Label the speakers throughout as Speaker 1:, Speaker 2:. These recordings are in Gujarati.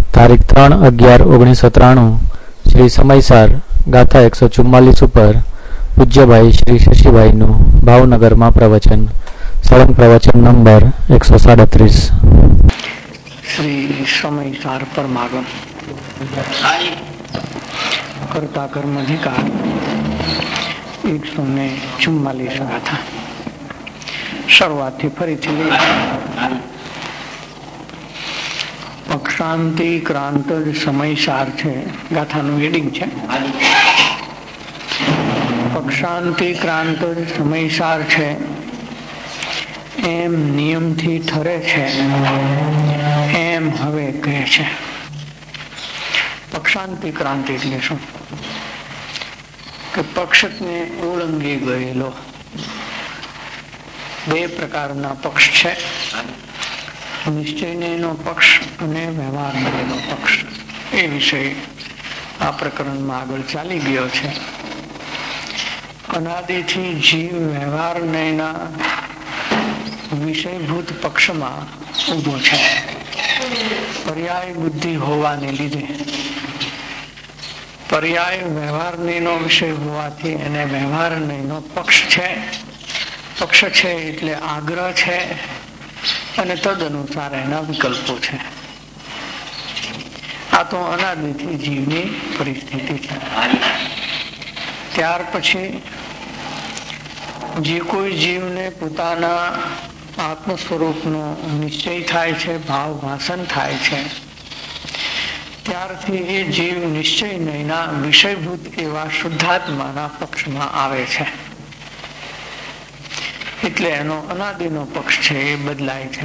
Speaker 1: તારીખ 3/11/1993 શ્રી સમયસાર ગાથા 144 ઉપર પૂજ્યભાઈ શ્રી શશીભાઈનું ભાવનગરમાં પ્રવચન. સળંગ પ્રવચન નંબર 137.
Speaker 2: શ્રી સમયસાર પરમાગમ કરતા કર્માધિકાર 144 ગાથા. શરૂઆતથી ફરીથી લઈ. પક્ષાંતિ ક્રાંત સમયસાર છે ગાથાનું હેડિંગ છે. પક્ષાંતિ ક્રાંત સમયસાર છે એમ નિયમથી ઠરે છે એમ હવે કહે છે. પક્ષાંતિ ક્રાંતિ એટલે શું? કે પક્ષને ઓળંગી ગયેલો. બે પ્રકારના પક્ષ છે, નિશ્ચયનો પક્ષ અને વ્યવહારનો પક્ષ. એ વિષય આ પ્રકરણમાં આગળ ચાલી ગયો છે. અનાદિથી જીવ વ્યવહારના વિષયભૂત પક્ષમાં ઉભો છે. પર્યાય બુદ્ધિ હોવાને લીધે, પર્યાય વ્યવહારનો વિષય હોવાથી એને વ્યવહારનો પક્ષ છે. પક્ષ છે એટલે આગ્રહ છે અને તદ અનુસાર એના વિકલ્પો છે. આ તો અનાદિથી જીવની પરિસ્થિતિ છે. ત્યાર પછી જે કોઈ જીવને પોતાના આત્મ સ્વરૂપનો નિશ્ચય થાય છે, ભાવ ભાષણ થાય છે, ત્યારથી એ જીવ નિશ્ચયના વિષયભૂત એવા શુદ્ધાત્માના પક્ષમાં આવે છે. એટલે એનો અનાદિનો પક્ષ છે એ બદલાય છે.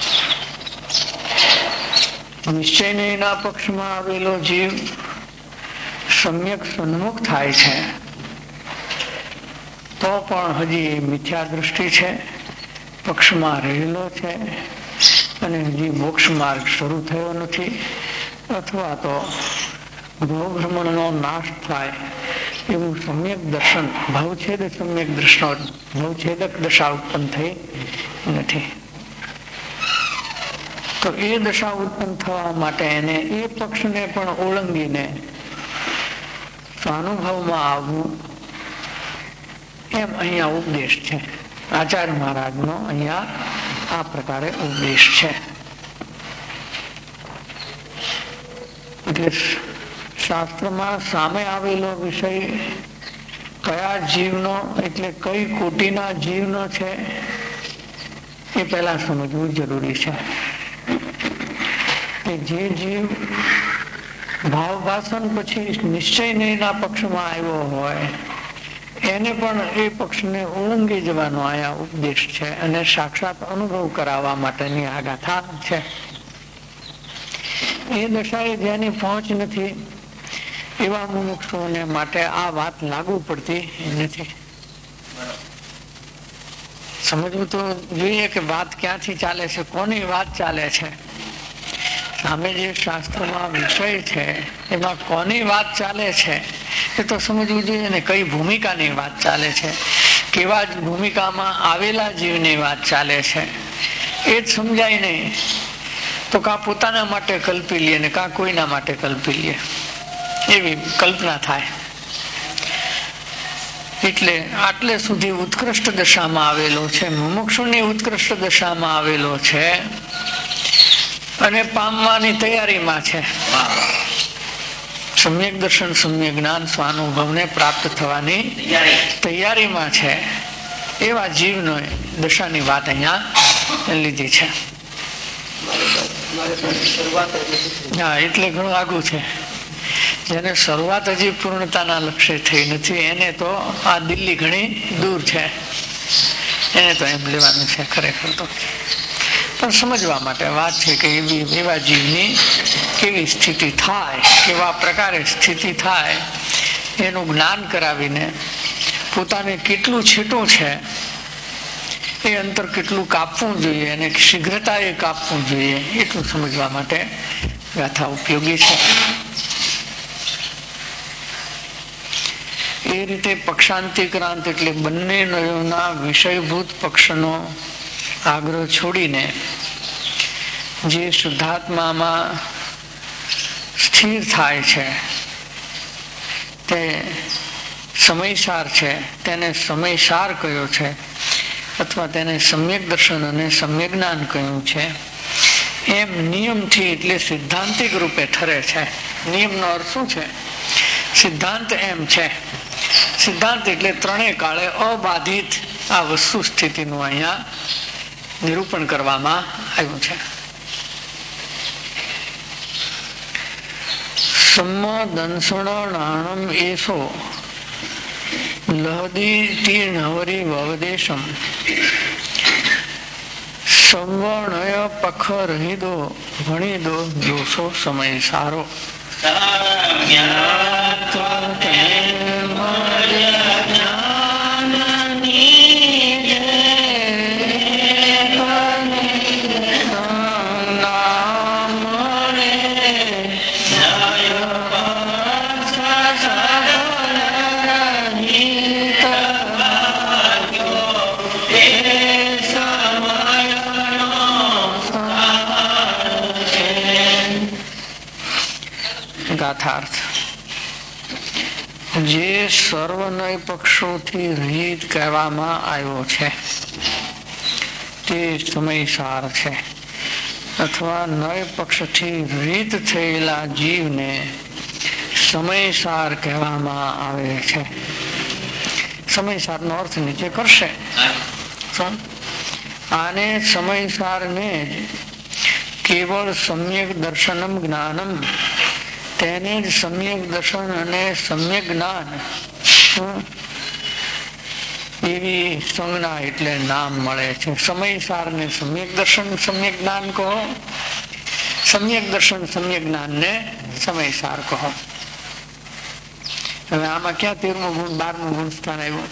Speaker 2: નિશ્ચયના પક્ષમાં આવેલો જીવ સમ્યક સન્મુખ થાય છે તો પણ હજી મિથ્યા દૃષ્ટિ છે, પક્ષમાં રહેલો છે અને હજી મોક્ષ માર્ગ શરૂ થયો નથી, અથવા તો ભવભ્રમણનો નાશ થાય એવું સમ્યક દર્શન, ભવછેદક દશા ઉત્પન્ન થઈ નથી. તો એ દશા ઉત્પન્ન થવા માટે એને એ પક્ષને પણ ઓળંગીને સ્વાનુભવમાં આવવું, એમ અહીંયા ઉપદેશ છે. આચાર્ય મહારાજનો અહીંયા આ પ્રકારે ઉપદેશ છે. એટલે શાસ્ત્રમાં સામે આવેલો વિષય કયા જીવનો, એટલે કઈ કોટીના જીવનો છે એ પહેલા સમજવું જરૂરી છે. કે જે જીવ ભાવ ભાષણ પછી નિશ્ચયના પક્ષમાં આવ્યો હોય એને પણ એ પક્ષને ઓળંગી જવાનો આયા ઉપદેશ છે અને સાક્ષાત અનુભવ કરાવવા માટેની આ ગાથા છે. એ દશાએ જેની પહોંચ નથી એવા મુમુક્ષુઓને માટે આ વાત લાગુ પડતી નથી. સમજવું તો જોઈએ કે વાત ક્યાંથી ચાલે છે, કોની વાત ચાલે છે. સામે જે શાસ્ત્રમાં વિષય છે એમાં કોની વાત ચાલે છે એ તો સમજવું જોઈએ ને. કઈ ભૂમિકાની વાત ચાલે છે, કેવા ભૂમિકામાં આવેલા જીવની વાત ચાલે છે એ જ સમજાય નહીં તો કા પોતાના માટે કલ્પી લે ને કા કોઈના માટે કલ્પી લે, એવી કલ્પના થાય. એટલે આટલે સુધી ઉત્કૃષ્ટ દશામાં આવેલો છે, મુમુક્ષુની ઉત્કૃષ્ટ દશામાં આવેલો છે અને પામવાની તૈયારીમાં છે. સમ્યક દર્શન, સમ્યક જ્ઞાન, સ્વાનુભવને પ્રાપ્ત થવાની તૈયારીમાં છે એવા જીવનો દશાની વાત અહીંયા લીધી છે. હા, એટલે ઘણું આગું છે. જેને શરૂઆત હજી પૂર્ણતાના લક્ષ્ય થઈ નથી એને તો આ દિલ્હી ઘણી દૂર છે, એને તો એમ લેવાનું છે. ખરેખર તો પણ સમજવા માટે વાત છે કે એવા જીવની કેવી સ્થિતિ થાય, કેવા પ્રકારે સ્થિતિ થાય એનું જ્ઞાન કરાવીને પોતાને કેટલું છેટું છે એ અંતર કેટલું કાપવું જોઈએ અને શીઘ્રતા એ કાપવું જોઈએ એટલું સમજવા માટે ગાથા ઉપયોગી છે. એ રીતે પક્ષાંતિક્રાંત એટલે બંને નયોના વિષયભૂત પક્ષનો આગ્રહ છોડીને જે શુદ્ધાત્મામાં સ્થિર થાય છે તે સમયસાર છે, તેને સમયસાર કયો છે, અથવા તેને સમ્યક દર્શન અને સમ્યક જ્ઞાન કહ્યું છે. એમ નિયમથી એટલે સિદ્ધાંતિક રૂપે ઠરે છે. નિયમનો અર્થ શું છે? સિદ્ધાંત એમ છે. સિદ્ધાંત એટલે ત્રણેય કાળે અબાધિત આ વસ્તુ સ્થિતિનું અહીંયા નિરૂપણ કરવામાં આવ્યું છે. સમ્મદંસણાણમ એસો લહદી નવરી વવદેશમ સંવર્ણય પખ રહીદો ભણીદો જોશો સમય સારો. ગાથાર્થ. જે સર્વનય પક્ષોથી રહિત કહેવામાં આવ્યો છે તે સમયસાર છે, અથવા નય પક્ષથી રહિત થયેલા જીવને સમયસાર કહેવામાં આવે છે. સમયસારનો અર્થ નીચે કરશે. આને સમયસારને કેવળ સમ્યક દર્શનમ જ્ઞાનમ, તેને જ સમ્યક દર્શન અને સમ્યક જ્ઞાન એવી સંજ્ઞા એટલે નામ મળે છે. સમયસાર ને સમ્યક દર્શન સમ્યક જ્ઞાન કહો, સમ્યક દર્શન સમ્યક જ્ઞાન ને સમયસાર કહો. હવે આમાં ક્યાં 13મું ગુણ 12મું ગુણ સ્થાન આવ્યું?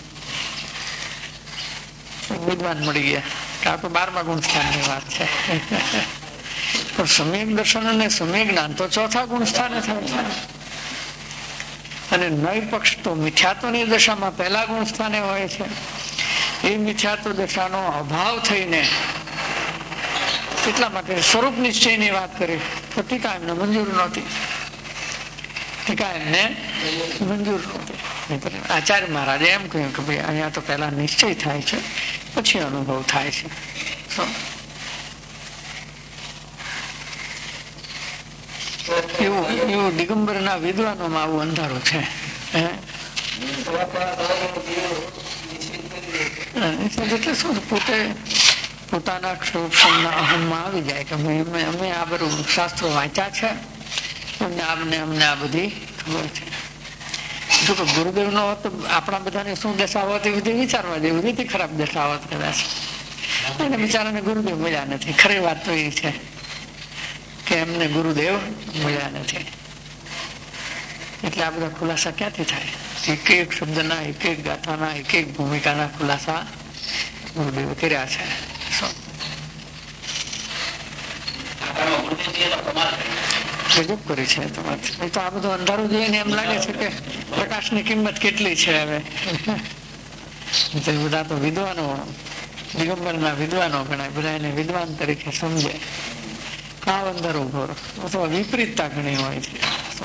Speaker 2: વિદ્વાન મળી ગયા. આ તો 12મા ગુણ સ્થાન ની વાત છે. પણ સમ્યક દર્શન અને સમ્યક જ્ઞાન તો 4થા ગુણ સ્થાને થાય છે. અને નય પક્ષ તો મિથ્યાત્વની દશામાં પહેલા ગુણ સ્થાને હોય છે. એ મિથ્યાત્વ દશાનો અભાવ થઈને એટલા માટે સ્વરૂપ નિશ્ચયની વાત કરી તો ટીકા એમને મંજૂર નહોતી. ટીકા એમને મંજૂર નહોતી. આચાર્ય મહારાજે એમ કહ્યું કે ભાઈ અહીંયા તો પહેલા નિશ્ચય થાય છે, પછી અનુભવ થાય છે. એવું દિગંબર ના વિદ્વાનોમાં આવું અંધારું છે. એટલે શું પોતે પોતાના ક્ષોભના અહમમાં આવી જાય કે અમે આ બધું શાસ્ત્રો વાંચ્યા છે, અમને આ બધી ખબર છે. જો કે ગુરુદેવ નો તો આપણા બધાને શું દશા હોત એ બધી વિચારવા જેવું રીતે ખરાબ દશા હોત કદાચ. એને બિચારાને ગુરુદેવ મળ્યા નથી. ખરી વાત તો એ છે કે એમને ગુરુદેવ મળ્યા નથી. એટલે આ બધા ખુલાસા ક્યાંથી થાય? એક એક શબ્દના, એક એક ગાથાના, એક એક ભૂમિકાના ખુલાસા ગુરુદેવ કર્યા છે. ગજબ કરી છે તમારે. તો આ બધું અંધારું જોઈને એમ લાગે છે કે પ્રકાશની કિંમત કેટલી છે. હવે બધા તો વિદ્વાનો, દિગંબરના વિદ્વાનો ગણાય, બધા એને વિદ્વાન તરીકે સમજે. આ અંદર ઉભો અથવા વિપરીતતા ઘણી હોય છે.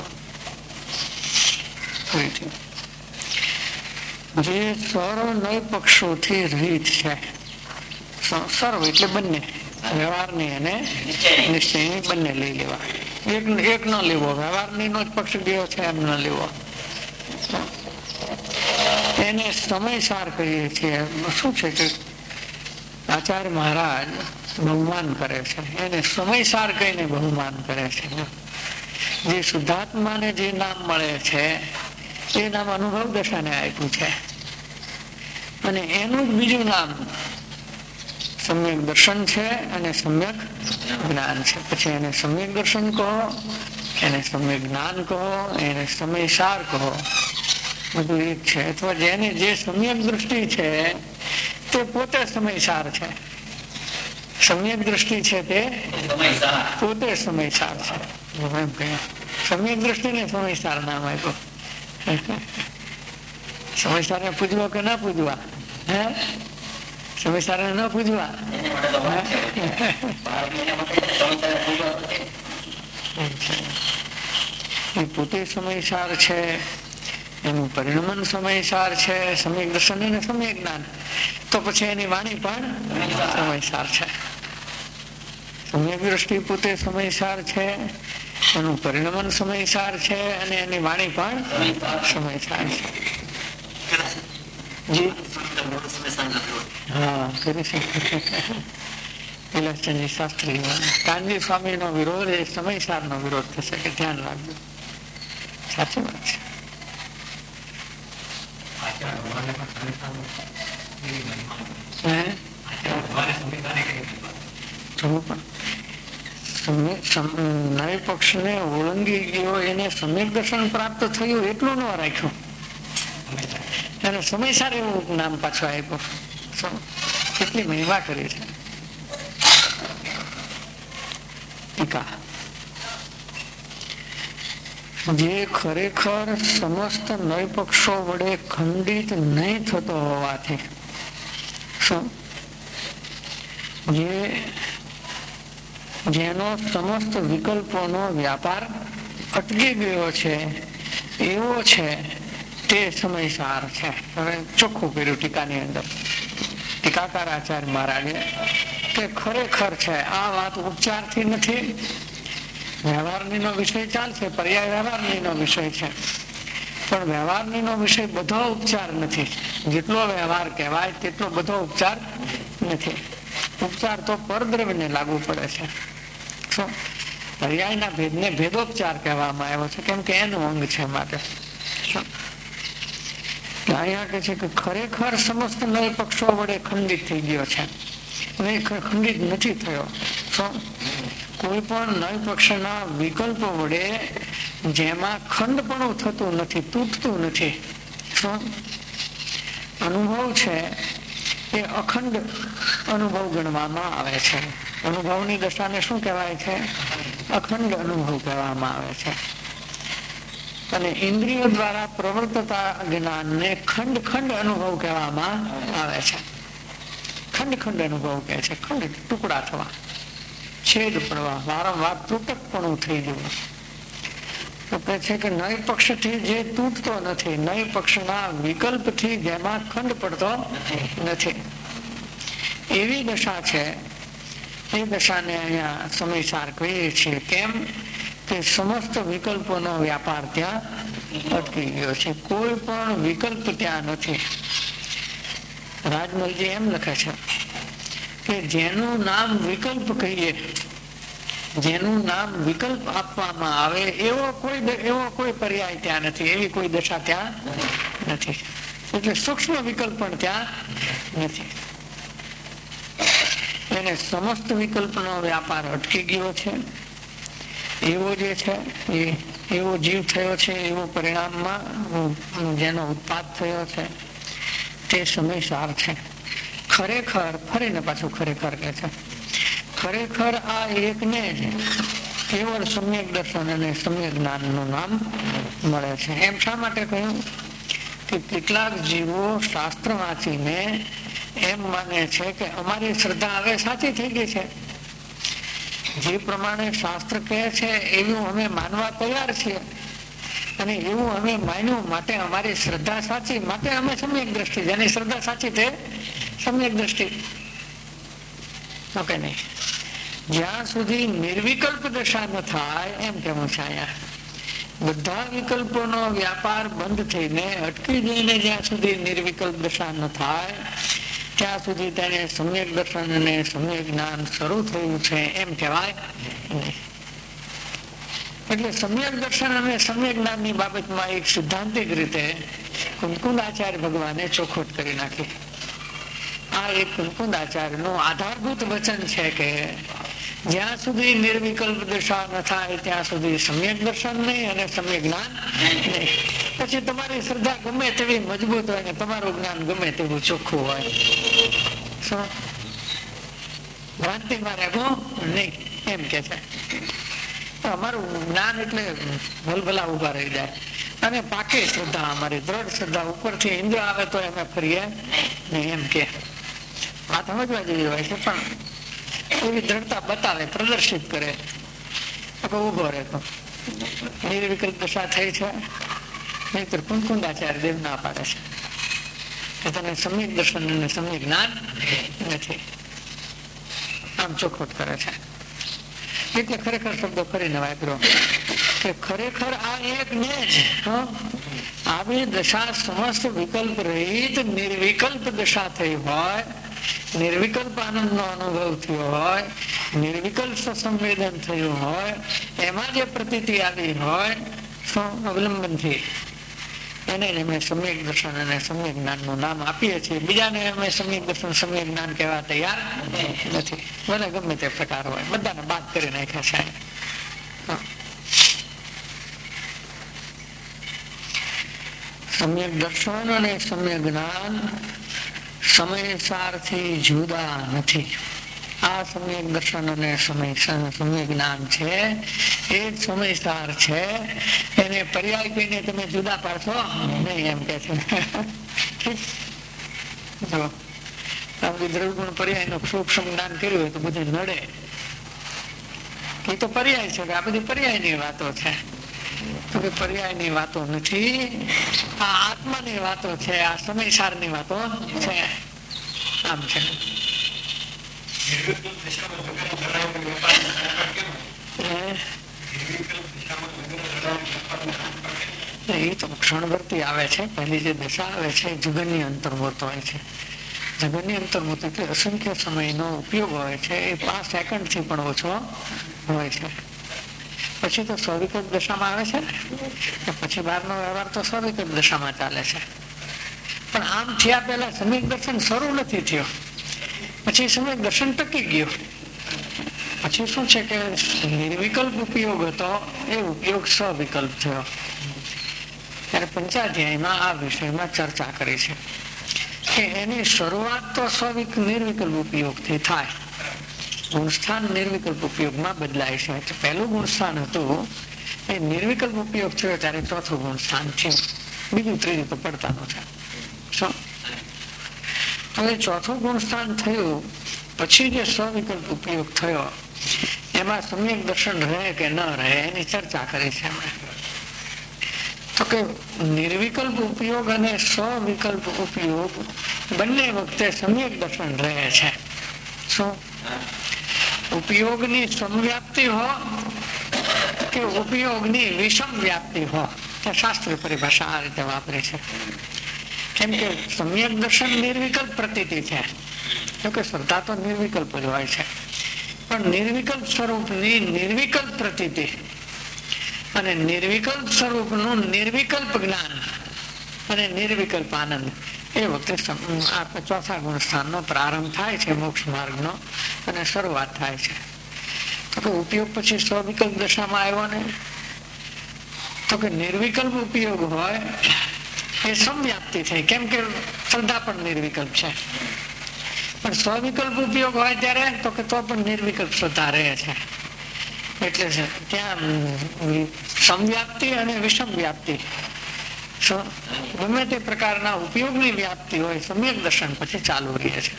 Speaker 2: જે સર્વ નય પક્ષોથી રહિત છે. સર્વ એટલે બંને, વ્યવહારની અને નિશ્ચયની બંને લઈ લેવા. એક ન લેવો, વ્યવહારની નો જ પક્ષ ગયો છે એમ ન લેવો. એને સમયસાર કહીએ છીએ. શું છે કે આચાર્ય મહારાજ બહુમાન કરે છે, એને સમયસાર કહીને બહુમાન કરે છે. જે શુદ્ધાત્માને જે નામ મળે છે એ નામ અનુભવ દશાને આપ્યું છે, અને એનું જ બીજું નામ સમ્યક દર્શન છે અને સમ્યક જ્ઞાન છે. પછી એને સમ્યક દર્શન કહો, એને સમ્યક જ્ઞાન કહો, એને સમયસાર કહો, બધું એક છે. અથવા જેને જે સમ્યક દૃષ્ટિ છે તે પોતે સમયસાર છે. સમ્યક દૃષ્ટિ છે તે પોતે સમયસાર છે. એમ કહ્યું સમ્યક દૃષ્ટિને સમયસાર નામ આપ્યું. સમયસાર ને પૂજવા કે ના પૂજવા? હે, સમયસાર ને ન પૂજવા? એ પોતે સમયસાર છે, એનું પરિણમન સમયસાર છે, સમ્યક દર્શન અને સમ્યક જ્ઞાન, તો પછી એની વાણી પણ સમયસાર છે. સમ્યક દ્રષ્ટિ પોતે સમયસાર છે, એનું પરિણમન સમયસાર છે અને એની વાણી પણ સમયસાર છે. જી હા, કરી શકે. વિલાસચંદજી શાસ્ત્રી કાનજી સ્વામી નો વિરોધ એ સમયસાર નો વિરોધ થશે, કે ધ્યાન રાખજો. સાચી વાત છે. નવી પક્ષ ને ઓળંગી ગયો, એને સમ્યક દર્શન પ્રાપ્ત થયું એટલું ન રાખ્યું, એને સમયસાર એવું નામ પાછું આપ્યું. કેટલી મહિમા કરી છે. ટીકા: જે ખરેખર સમસ્ત નય પક્ષો વડે ખંડિત નહીં થતો હોવાથી, જેનો સમસ્ત વિકલ્પોનો વ્યાપાર અટકી ગયો છે એવો છે તે સમયસાર છે. હવે ચોખ્ખું કર્યું ટીકાની અંદર ટીકાકાર આચાર્ય મહારાજે કે ખરેખર છે આ વાત ઉપચારથી નથી, વ્યવહારની નો વિષય ચાલશે, પર્યાય વ્યવહારની નો વિષય છે, પણ વ્યવહારની નો વિષય બધો ઉપચાર નથી. જેટલો વ્યવહાર કહેવાય તેટલો બધો ઉપચાર નથી. ઉપચાર તો પરદ્રવ્યને લાગુ પડે છે. પર્યાયના ભેદને ભેદોપચાર કહેવામાં આવ્યો છે, કેમ કે એનું અંગ છે. માટે અહીંયા કે છે કે ખરેખર સમસ્ત નય પક્ષો વડે ખંડિત થઈ ગયો છે, ખંડિત નથી થયો. કોઈ પણ નય પક્ષના વિકલ્પો વડે જેમાં ખંડપણું થતું નથી, તૂટતું નથી. અનુભવ છે એ અખંડ અનુભવ ગણવામાં આવે છે. અનુભવની દશાને શું કહેવાય છે? અખંડ અનુભવ કહેવામાં આવે છે. અને ઇન્દ્રિયો દ્વારા પ્રવર્તતા જ્ઞાનને ખંડ ખંડ અનુભવ કહેવામાં આવે છે. ખંડ ખંડ અનુભવ કહે છે. ખંડ ટુકડા થવા, છેદ પડવા, વારંવાર તૂટકપણું થઈ જવું. તો કહે છે કે નય પક્ષથી જે તૂટતો નથી, નય પક્ષના વિકલ્પથી જેમાં ખંડ પડતો નથી, એવી દશા છે. એ દશાને અહીંયા સમયસાર કહીએ છીએ. કેમ કે સમસ્ત વિકલ્પોનો વ્યાપાર ત્યાં અટકી ગયો છે. કોઈ પણ વિકલ્પ ત્યાં નથી. રાજમલજી એમ લખે છે કે જેનું નામ વિકલ્પ કહીએ, જેનું નામ વિકલ્પ આપવામાં આવે એવો કોઈ પર્યાય ત્યાં નથી, એવી કોઈ દશા ત્યાં નથી. એટલે સૂક્ષ્મ વિકલ્પ પણ ત્યાં નથી. એને સમસ્ત વિકલ્પનો વ્યાપાર અટકી ગયો છે. એવો જે છે એવો જીવ થયો છે, એવો પરિણામમાં જેનો ઉત્પાદ થયો છે તે સમયસાર છે. ખરેખર, ફરીને પાછું ખરેખર કે છે, ખરેખર આ એકને જ કેવળ સમ્યક દર્શન અને સમ્યક જ્ઞાનનું નામ મળે છે. એમ શા માટે કહ્યું કે કેટલાક જીવો શાસ્ત્ર વાંચીને એમ માને છે કે અમારી શ્રદ્ધા હવે સાચી થઈ ગઈ છે, જે પ્રમાણે શાસ્ત્ર કહે છે એવું અમે માનવા તૈયાર છીએ, અને એવું અમે માન્યું માટે અમારી શ્રદ્ધા સાચી, માટે અમે સમ્યક દ્રષ્ટિ, જેની શ્રદ્ધા સાચી તે સમ્યક દ્રષ્ટિ. ઓકે નહીં, જ્યાં સુધી નિર્વિકલ્પ દશા ન થાય, એમ કેવું છે અહીંયા, બધા વિકલ્પોનો વ્યાપાર બંધ થઈને અટકી જઈને જ્યાં સુધી નિર્વિકલ્પ દશા ન થાય ત્યાં સુધી તેને સમ્યક દર્શન અને સમ્યક જ્ઞાન શરૂ થયું છે એમ કહેવાય નહીં. એટલે સમ્યક દર્શન અને સમ્યક જ્ઞાનની બાબતમાં એક સિદ્ધાંતિક રીતે કુમકુંદાચાર્ય ભગવાને ચોખવટ કરી નાખી. આ એક કુમકુંદાચાર્યનું આધારભૂત વચન છે કે જ્યાં સુધી નિર્વિકલ્પ દશા ન થાય ત્યાં સુધી સમ્યક દર્શન નહીં અને સમ્યક જ્ઞાન નહીં. પછી તમારી શ્રદ્ધા ગમે તેવી મજબૂત હોય ને તમારું જ્ઞાન ગમે તેવું ચોખ્ખું હોય, ભ્રાંતિમાં રહેવું નહીં, એમ કે છે. અમારું જ્ઞાન એટલે ભલભલા ઉભા રહી જાય અને પાકે શ્રદ્ધા, અમારી દ્રઢ શ્રદ્ધા, ઉપરથી ઇન્દ્ર આવે તો અમે ફરીએ નહીં, એમ કે વાત સમજવા જેવી હોય છે. પણ એવી દ્રઢતા બતાવે, પ્રદર્શિત કરે, ઉભો રહેતો નિર્વિકલ્પ દશા થઈ છે, નહીતર કુંકુંદાચાર્ય દેવ ના પાડે છે કે તને સમ્યક દર્શન અને સમ્યક જ્ઞાન નથી. આમ ચોખવટ કરે છે. એટલે ખરેખર શબ્દો ફરીને વાપરો કે ખરેખર આ એક ને જ આવી દશા સમસ્ત વિકલ્પ રહિત નિર્વિકલ્પ દશા થઈ હોય, નિર્વિકલ્પ આનંદ નો અનુભવ થયો હોય, નિર્વિકલ્પ સંવેદન થયું હોય, એમાં જે પ્રતીતિ આવી હોય અવલંબન થી, એને અમે સમ્યક દર્શન અને સમ્યક જ્ઞાન નું નામ આપીએ છીએ. બીજાને અમે સમ્યક દર્શન સમ્યક જ્ઞાન કહેવા તૈયાર નથી, ભલે ગમે તે પ્રકાર હોય, બધાને બાદ કરી નાખ્યા છે. સમ્યક દર્શન અને સમ્યક જ્ઞાન સમયસારથી જુદા નથી. આ સમ્યક દર્શન અને સમ્યક જ્ઞાન છે એ સમયસાર છે, એને પર્યાય કહીને તમે જુદા પાડશો નહીં, એમ કે છે. જો દ્રવ્યગુણ પર્યાય નું સૂક્ષ્મ જ્ઞાન કર્યું હોય તો બધું નડે. એ તો પર્યાય છે, આ બધી પર્યાય ની વાતો છે. તો કે પર્યાય ની વાતો નથી, આ આત્મા ની વાતો છે, આ સમયસાર ની વાતો છે. આમ છે. એ તો ક્ષણવર્તી આવે છે. પહેલી જે દશા આવે છે એ જુગનની અંતર્મૂર્ત હોય છે. જગનની અંતર્મૂર્ત એટલે અસંખ્ય સમયનો ઉપયોગ હોય છે, એ 5 સેકન્ડ થી પણ ઓછો હોય છે. પછી તો સ્વવિકલ્પ દશામાં આવે છે ને, પછી બહારનો વ્યવહાર તો સ્વવિકલ્પ દશામાં ચાલે છે. પણ આમ થયા પહેલા સમ્યક દર્શન શરૂ નથી થયો, પછી સમ્યક દર્શન ટકી ગયું. પછી શું છે કે નિર્વિકલ્પ ઉપયોગ હતો એ ઉપયોગ સ્વવિકલ્પ થયો. ત્યારે પંચાધ્યાયમાં આ વિષયમાં ચર્ચા કરી છે કે એની શરૂઆત તો નિર્વિકલ્પ ઉપયોગથી થાય, ગુણસ્થાન નિર્વિકલ્પ ઉપયોગમાં બદલાય છે. પહેલું ગુણસ્થાન હતું એ નિર્વિકલ્પ ઉપયોગ થયો ત્યારે ચોથું ગુણસ્થાન થયું, બીજું ત્રીજું તો પડતાનું છે. શું હવે ચોથું ગુણસ્થાન થયું પછી જે સ્વવિકલ્પ ઉપયોગ થયો એમાં સમ્યક દર્શન રહે કે ન રહે એની ચર્ચા કરી છે એમણે. તો કે નિર્વિકલ્પ ઉપયોગ અને સ્વવિકલ્પ ઉપયોગ બંને વખતે સમ્યક દર્શન રહે છે. શું ઉપયોગની સમવ્યાપ્તિ હો કે ઉપયોગની વિષમ વ્યાપ્તિ હો, શાસ્ત્રીય પરિભાષા આ રીતે વાપરી છે. કેમ કે સમ્યક દર્શન નિર્વિકલ્પ પ્રતીતિ છે, જોકે શ્રદ્ધા તો નિર્વિકલ્પ જ હોય છે, પણ નિર્વિકલ્પ સ્વરૂપની નિર્વિકલ્પ પ્રતીતિ અને નિર્વિકલ્પ સ્વરૂપનું નિર્વિકલ્પ જ્ઞાન અને નિર્વિકલ્પ આનંદ, એ વખતે આ ચોથા ગુણસ્થાનનો પ્રારંભ થાય છે, મોક્ષ માર્ગનો, અને શરૂઆત થાય છે. તો કે ઉપયોગ પછી સ્વવિકલ્પ દશામાં આવ્યો ને, તો કે નિર્વિકલ્પ ઉપયોગ હોય એ સમવ્યાપ્તિ થઈ, કેમ કે શ્રદ્ધા પણ નિર્વિકલ્પ છે. પણ સ્વવિકલ્પ ઉપયોગ હોય ત્યારે તો કે તો પણ નિર્વિકલ્પ શ્રદ્ધા રહે છે. એટલે ત્યાં સમવ્યાપ્તિ અને વિષમ વ્યાપ્તિ, ગમે તે પ્રકારના ઉપયોગની વ્યાપ્તિ હોય સમ્યક દર્શન પછી ચાલુ રહે છે.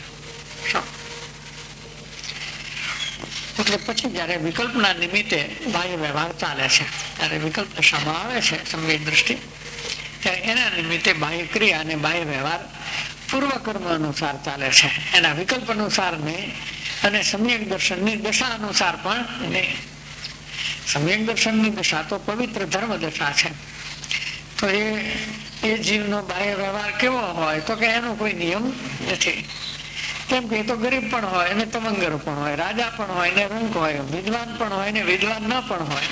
Speaker 2: એટલે પછી જયારે વિકલ્પના નિમિત્તે બાહ્ય વ્યવહાર ચાલે છે, ત્યારે વિકલ્પ દશામાં આવે છે સમ્યક દ્રષ્ટિ, ત્યારે એના નિમિત્તે બાહ્ય ક્રિયા અને બાહ્ય વ્યવહાર પૂર્વ કર્મ અનુસાર ચાલે છે, એના વિકલ્પ અનુસાર નહીં અને સમ્યક દર્શનની દશા અનુસાર પણ નહીં. સમ્યક દર્શનની દશા તો પવિત્ર ધર્મ દશા છે. તો એ જીવનો બાહ્ય વ્યવહાર કેવો હોય તો કે એનો કોઈ નિયમ નથી. કેમ કે એ તો ગરીબ પણ હોય ને તમંગર પણ હોય, રાજા પણ હોય ને રંક હોય, વિદ્વાન પણ હોય ને વિદ્વાન ન પણ હોય,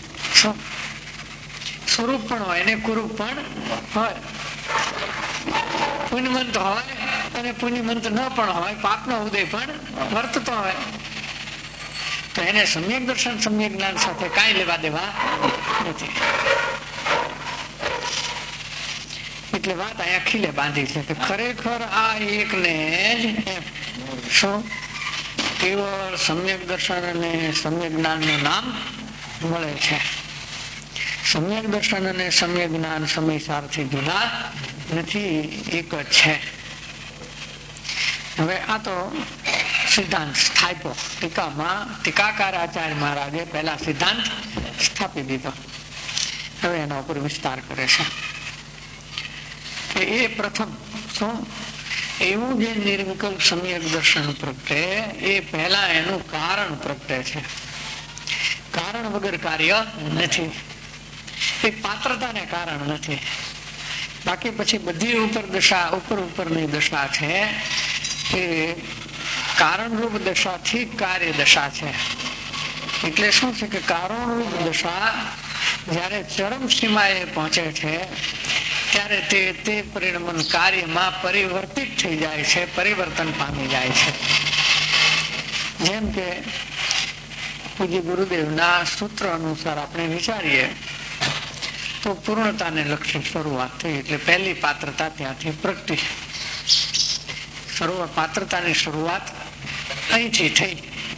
Speaker 2: સ્વરૂપ પણ હોય ને કુરૂપ પણ હોય, પુણ્યમંત હોય અને પુણ્યમંત ન પણ હોય, પાપનો ઉદય પણ વર્તતો હોય. તો એને સમ્યક દર્શન સમ્યક જ્ઞાન સાથે કાંઈ લેવા દેવા નથી. એટલે વાત અહીંયા ખીલે બાંધી છે કે ખરેખર આ એકને જ શું કેવળ સમ્યક દર્શન અને સમ્યક જ્ઞાન નું નામ મળે છે. સમ્યક દર્શન અને સમ્યક જ્ઞાન સમયસારથી જુદા નથી, એક જ છે. હવે આ તો સિદ્ધાંત સ્થાપ્યો ટીકામાં. ટીકાકાર આચાર્ય મહારાજે પહેલા સિદ્ધાંત સ્થાપી દીધો. હવે એના ઉપર વિસ્તાર કરે છે કે એ પ્રથમ શું એવું જે નિર્વિકલ્પ સમ્યક દર્શન પ્રગટે એ પહેલા એનું કારણ પ્રગટે છે. કારણ વગર કાર્ય નથી. એ પાત્રતાને કારણ નથી. બાકી પછી બધી ઉપરની દશા છે એ કારણરૂપ દશાથી કાર્ય દશા છે. એટલે શું છે કે કારણરૂપ દશા જયારે ચરમ સીમાએ પહોંચે છે ત્યારે તે પરિણમન કાર્યમાં પરિવર્તિત થઈ જાય છે, પરિવર્તન પામી જાય છે. જેમ કે પૂજ્ય ગુરુદેવના સૂત્ર અનુસાર આપણે વિચારીએ તો પૂર્ણતાને લક્ષી શરૂઆત થઈ એટલે પહેલી પાત્રતા ત્યાંથી પ્રગટી. પાત્રતાની શરૂઆત અહીંથી થઈ.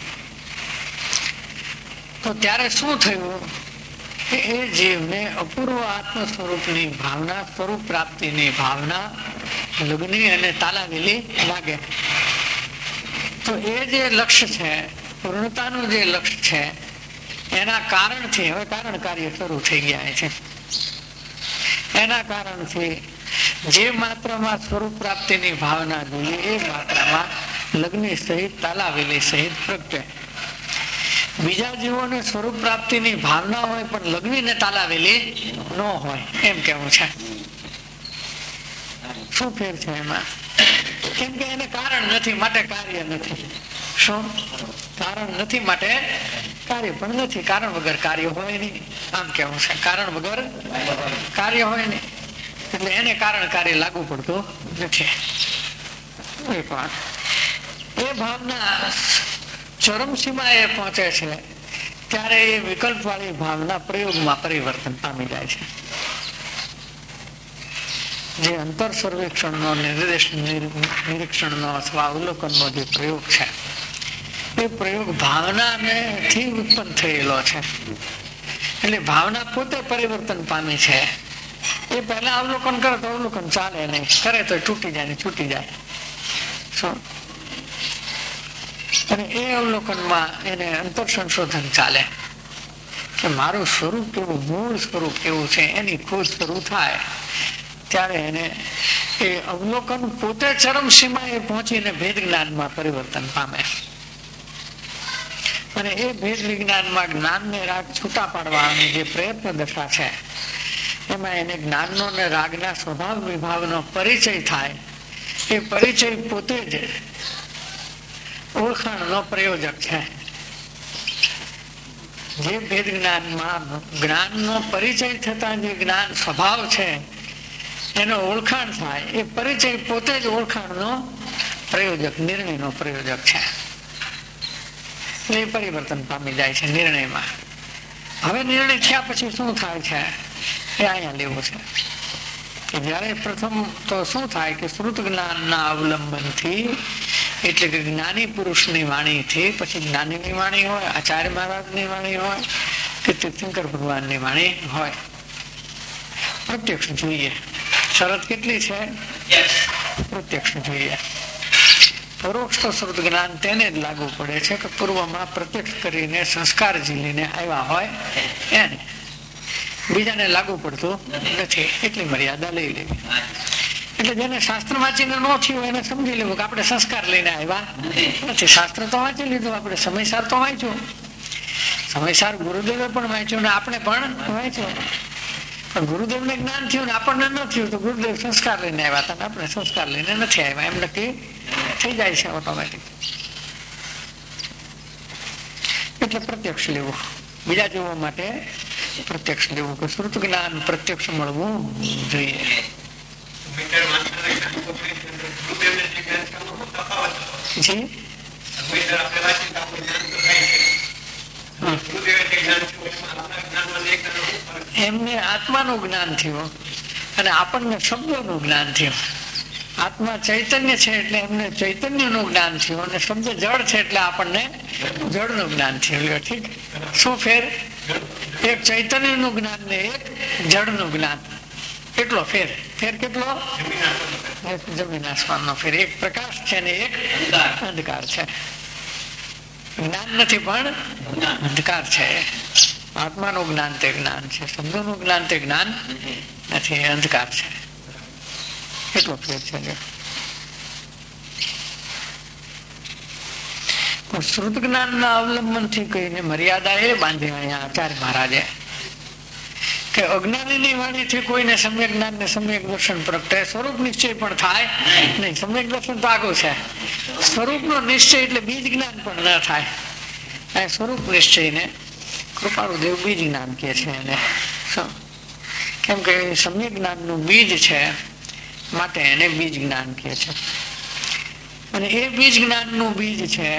Speaker 2: તો ત્યારે શું થયું કે એ જીવને અપૂર્વ આત્મ સ્વરૂપની ભાવના, સ્વરૂપ પ્રાપ્તિની ભાવના લગ્ની અને તાલાવેલી લાગે. તો એ જે લક્ષ્ય છે, પૂર્ણતાનું જે લક્ષ્ય છે, એના કારણથી હવે કારણ કાર્ય શરૂ થઈ ગયા છે. એના કારણથી જે માત્રામાં સ્વરૂપ પ્રાપ્તિની ભાવના જોઈએ એ માત્રામાં લગ્ની સહિત તાલાવેલી સહિત પ્રગટે. બીજા જીવોને સ્વરૂપ પ્રાપ્તિની ભાવના હોય પણ લગ્નને તાલાવેલી ન હોય એમ કેવું છે. શું ફેર છે એમાં? કેમ કે એને કારણ નથી માટે કાર્ય નથી. શું કારણ નથી માટે કાર્ય પણ નથી. કારણ વગર કાર્ય હોય નહીં આમ કેવું છે. કારણ વગર કાર્ય હોય નહીં એટલે એને કારણ કાર્ય લાગુ પડતું નથી. એ ભાવના ચરમ સીમાએ પહોંચે છે ત્યારે એ વિકલ્પ વાળી ભાવના પ્રયોગમાં પરિવર્તન પામી જાય છે. જે અંતર સર્વેક્ષણનો નિરીક્ષણનો અથવા અવલોકનનો જે પ્રયોગ છે એ પ્રયોગ ભાવનાથી ઉત્પન્ન થયેલો છે. એટલે ભાવના પોતે પરિવર્તન પામી છે. એ પહેલા અવલોકન કરે તો અવલોકન ચાલે નહીં, કરે તો તૂટી જાય ને છૂટી જાય. શું? અને એ અવલોકનમાં એને અંતર સંશોધન ચાલે કે મારું સ્વરૂપ કેવું, મૂળ સ્વરૂપ કેવું છે એની ખોજ શરૂ થાય ત્યારે એને એ અવલોકન પોતે ચરમ સીમાએ પહોંચીને ભેદ જ્ઞાનમાં પરિવર્તન પામે. અને એ ભેદ વિજ્ઞાનમાં જ્ઞાનને રાગ છૂટા પાડવાની જે પ્રયત્ન દશા છે એમાં એને જ્ઞાનનો ને રાગના સ્વભાવ વિભાવનો પરિચય થાય. એ પરિચય પોતે જ ઓળખાણનો પ્રયોજક છે. જે ભેદ જ્ઞાનમાં જ્ઞાનનો પરિચય થતા જે જ્ઞાન સ્વભાવ છે એનો ઓળખાણ થાય એ પરિચય પોતે જ ઓળખાણનો પ્રયોજક, નિર્ણયનો પ્રયોજક છે. એ પરિવર્તન પામી જાય છે નિર્ણયમાં. હવે નિર્ણય થયા પછી શું થાય છે એ અહીંયા લેવું છે કે જયારે પ્રથમ તો શું થાય કે શ્રુત જ્ઞાનના અવલંબનથી એટલે કે જ્ઞાની પુરુષની વાણીથી, પછી જ્ઞાનીની વાણી હોય, આચાર્ય મહારાજની વાણી હોય કે તીર્થંકર ભગવાનની વાણી હોય, પ્રત્યક્ષ જોઈએ. શરત કેટલી છે? પ્રત્યક્ષ જોઈએ. પરોક્ષ તો શ્રુત જ્ઞાન તેને જ લાગુ પડે છે કે પૂર્વમાં પ્રત્યક્ષ કરીને સંસ્કાર ઝીલીને આવ્યા હોય એને. બીજાને લાગુ પડતું નથી એટલી મર્યાદા લઈ લેવી. એટલે જેને શાસ્ત્ર વાંચીને ન થયું એને સમજી લેવું કે આપણે સંસ્કાર લઈને આવ્યા નથી. શાસ્ત્ર તો વાંચી લીધું, આપણે સમયસાર તો વાંચ્યું, સમયસાર ગુરુદેવે પણ વાંચ્યું ને આપણે પણ વાંચ્યું. પણ ગુરુદેવને જ્ઞાન થયું ને આપણને ન થયું તો ગુરુદેવ સંસ્કાર લઈને આવ્યા હતા, આપણે સંસ્કાર લઈને નથી આવ્યા એમ નક્કી થઈ જાય છે ઓટોમેટિક. એટલે પ્રત્યક્ષ લેવું. બીજા જીવો માટે પ્રત્યક્ષ લેવું કે શ્રુત જ્ઞાન પ્રત્યક્ષ મળવું જોઈએ. એમને આત્માનું જ્ઞાન થયું અને આપણને શબ્દોનું જ્ઞાન થયું. આત્મા ચૈતન્ય છે એટલે એમને ચૈતન્યનું જ્ઞાન થયું અને શબ્દ જળ છે એટલે આપણને જળનું જ્ઞાન થયું. ઠીક. શું ફેર? એક ચૈતન્યનું જ્ઞાન ને એક જળનું જ્ઞાન, કેટલો ફેર? ફેર કેટલો? જમીન આસમાનનો ફેર. એક પ્રકાશ છે ને એક અંધકાર છે. જ્ઞાન નથી પણ અંધકાર છે. આત્માનું જ્ઞાન તે જ્ઞાન છે, શબ્દોનું જ્ઞાન તે જ્ઞાન નથી, અંધકાર છે. એટલો ફેર છે. શ્રુત જ્ઞાન ના અવલંબન થી કહીને મર્યાદા એ બાંધી અહીંયા આચાર્ય મહારાજે કે અજ્ઞાની વાણી થી કોઈને સમ્યક જ્ઞાન ને સમ્યક દર્શન પ્રગટે, સ્વરૂપ નિશ્ચય પણ થાય નહીં. સમ્યક દર્શન તો આગળ છે, સ્વરૂપ નો નિશ્ચય એટલે બીજ જ્ઞાન પણ ન થાય. સ્વરૂપ નિશ્ચય ને કૃપાળુ દેવ બીજ જ્ઞાન કે છે એને, કેમ કે સમ્યક જ્ઞાન નું બીજ છે માટે એને બીજ જ્ઞાન કે છે. અને એ બીજ જ્ઞાન નું બીજ છે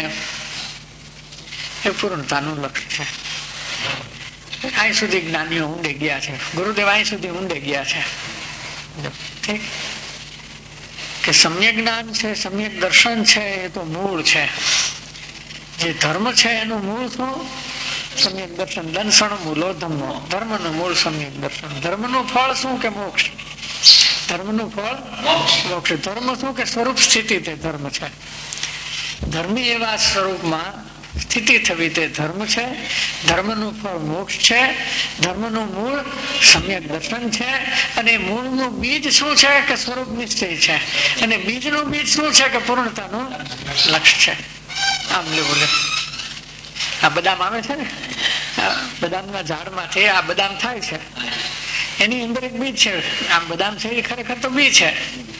Speaker 2: એ પૂર્ણતાનું લક્ષ્ય છે. અહીં સુધી જ્ઞાનીઓ ઊંડે ગયા છે, ગુરુદેવ અહીં સુધી ઊંડે ગયા છે. ઠીક કે સમ્યક જ્ઞાન છે, સમ્યક દર્શન છે એ તો મૂળ છે. જે ધર્મ છે એનું મૂળ શું? સમ્યક દર્શન. દંસણ મૂલો ધર્મો, ધર્મ નું મૂળ સમ્યક દર્શન. ધર્મ નું ફળ શું? કે મોક્ષ. ધર્મ નું ફળ મોક્ષ. ધર્મ શું? કે સ્વરૂપ સ્થિતિ તે ધર્મ છે. ધર્મી એવા સ્વરૂપમાં સ્થિતિ થવી તે ધર્મ છે. ધર્મનું ફળ મોક્ષ છે. ધર્મનું મૂળ સમ્યક દર્શન છે. અને મૂળનું બીજ શું છે? કે સ્વરૂપ નિશ્ચય છે. અને બીજનું બીજ શું છે? કે પૂર્ણતાનું લક્ષ્ય છે. આમ લેવું. આ બદામ આવે છે ને, બદામના ઝાડમાંથી આ બદામ થાય છે, એની અંદર એક બીજ છે. આમ બદામ છે એ ખરેખર તો બીજ છે,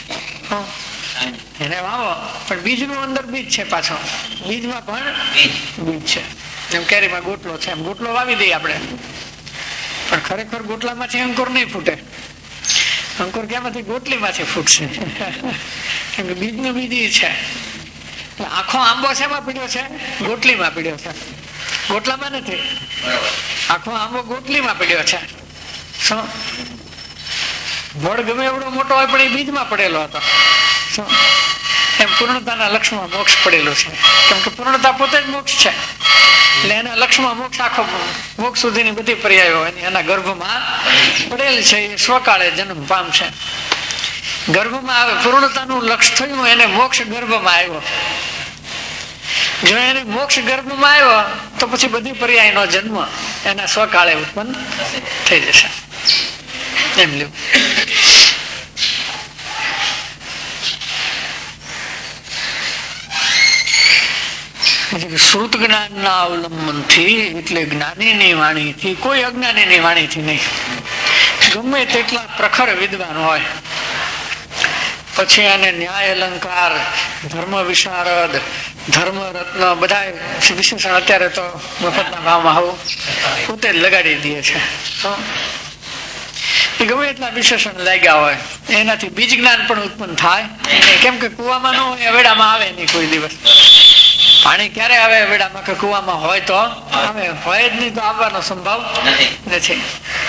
Speaker 2: એને વાવો પણ બીજનું અંદર બીજ છે. પાછો બીજમાં પણ બીજ છે. જેમ કેરીમાં ગોટલો છે, એમ ગોટલો વાવી દઈએ આપણે, પણ ખરેખર ગોટલામાંથી અંકુર નહીં ફૂટે. અંકુર ક્યાંમાંથી? ગોટલીમાંથી ફૂટશે, કેમ કે બીજનું બીજ છે. આખો આંબો શેમાં પીડ્યો છે? ગોટલીમાં પીડ્યો છે, ગોટલામાં નથી. આખો આંબો ગોટલીમાં પીડ્યો છે. શું વડ ગમે એવડો મોટો હોય પણ એ બીજમાં પડેલો હતો. શું એમ પૂર્ણતાના લક્ષ્યમાં મોક્ષ પડેલો છે, કેમ કે પૂર્ણતા પોતે જ મોક્ષ છે. એટલે એના લક્ષ્યમાં મોક્ષ, આખો મોક્ષ સુધીની બધી પર્યાયો એના ગર્ભમાં પડેલ છે. એ સ્વકાળે જન્મ પામશે. ગર્ભમાં આવે, પૂર્ણતાનું લક્ષ્ય થયું, એને મોક્ષ ગર્ભમાં આવ્યો. જો એને મોક્ષ ગર્ભમાં આવ્યો તો પછી બધી પર્યાયનો જન્મ એના સ્વકાળે ઉત્પન્ન થઈ જશે. એમ લ્યો. શ્રુત જ્ઞાન ના અવલંબન થી એટલે જ્ઞાનીની વાણીથી, કોઈ અજ્ઞાનીની વાણીથી નહીં. ગમે તેટલા પ્રખર વિદ્વાન હોય, પછી એને ન્યાય અલંકાર, ધર્મ વિશારદ, ધર્મ રત્ન બધા વિશેષણ અત્યારે તો મફતના ભાવમાં આવું પોતે જ લગાડી દે છે. ગમે એટલા વિશેષણ લાગ્યા હોય એનાથી બીજ જ્ઞાન પણ ઉત્પન્ન થાય. કેમ કે કુવામાં ન હોય, વેડામાં આવે નહીં કોઈ દિવસ. પાણી ક્યારે આવે વેડામાં? કે કુવામાં હોય તો આવે, હોય જ નહીં તો આવવાનો સંભવ નથી.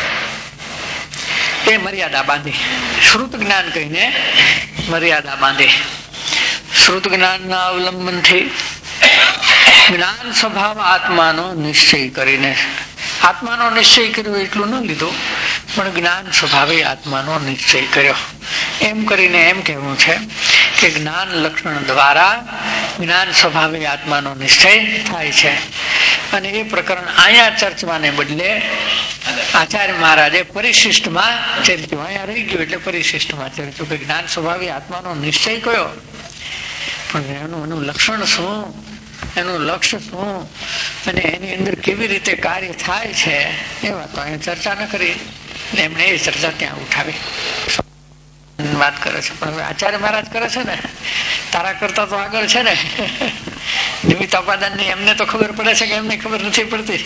Speaker 2: એ મર્યાદા બાંધી, શ્રુત જ્ઞાન કહીને મર્યાદા બાંધી. શ્રુત જ્ઞાન ના અવલંબન થી જ્ઞાન સ્વભાવ આત્માનો નિશ્ચય કરીને, આત્માનો નિશ્ચય કર્યો એટલું ન લીધું, પણ જ્ઞાન સ્વભાવે આત્માનો નિશ્ચય કર્યો. એમ કરીને એમ કહેવું છે કે જ્ઞાન લક્ષણ દ્વારા જ્ઞાન સ્વભાવે આત્માનો નિશ્ચય થાય છે. અને એ પ્રકરણ અહીંયા ચર્ચવાને બદલે આચાર્ય મહારાજે પરિશિષ્ટમાં ચર્ચ્યું. અહીંયા રહી ગયું એટલે પરિશિષ્ટમાં ચર્ચ્યું કે જ્ઞાન સ્વભાવે આત્માનો નિશ્ચય કયો, પણ એનું લક્ષણ શું, એનું લક્ષ્ય શું, અને એની અંદર કેવી રીતે કાર્ય થાય છે એ વાતો અહીંયા ચર્ચા ન કરી. એમણે એ ચર્ચા ત્યાં ઉઠાવી વાત કરે છે. પણ હવે આચાર્ય મહારાજ કરે છે ને, તારા કરતા તો આગળ છે ને. નિમિત્ત અપાદાન ની એમને તો ખબર પડે છે કે એમને ખબર નથી પડતી.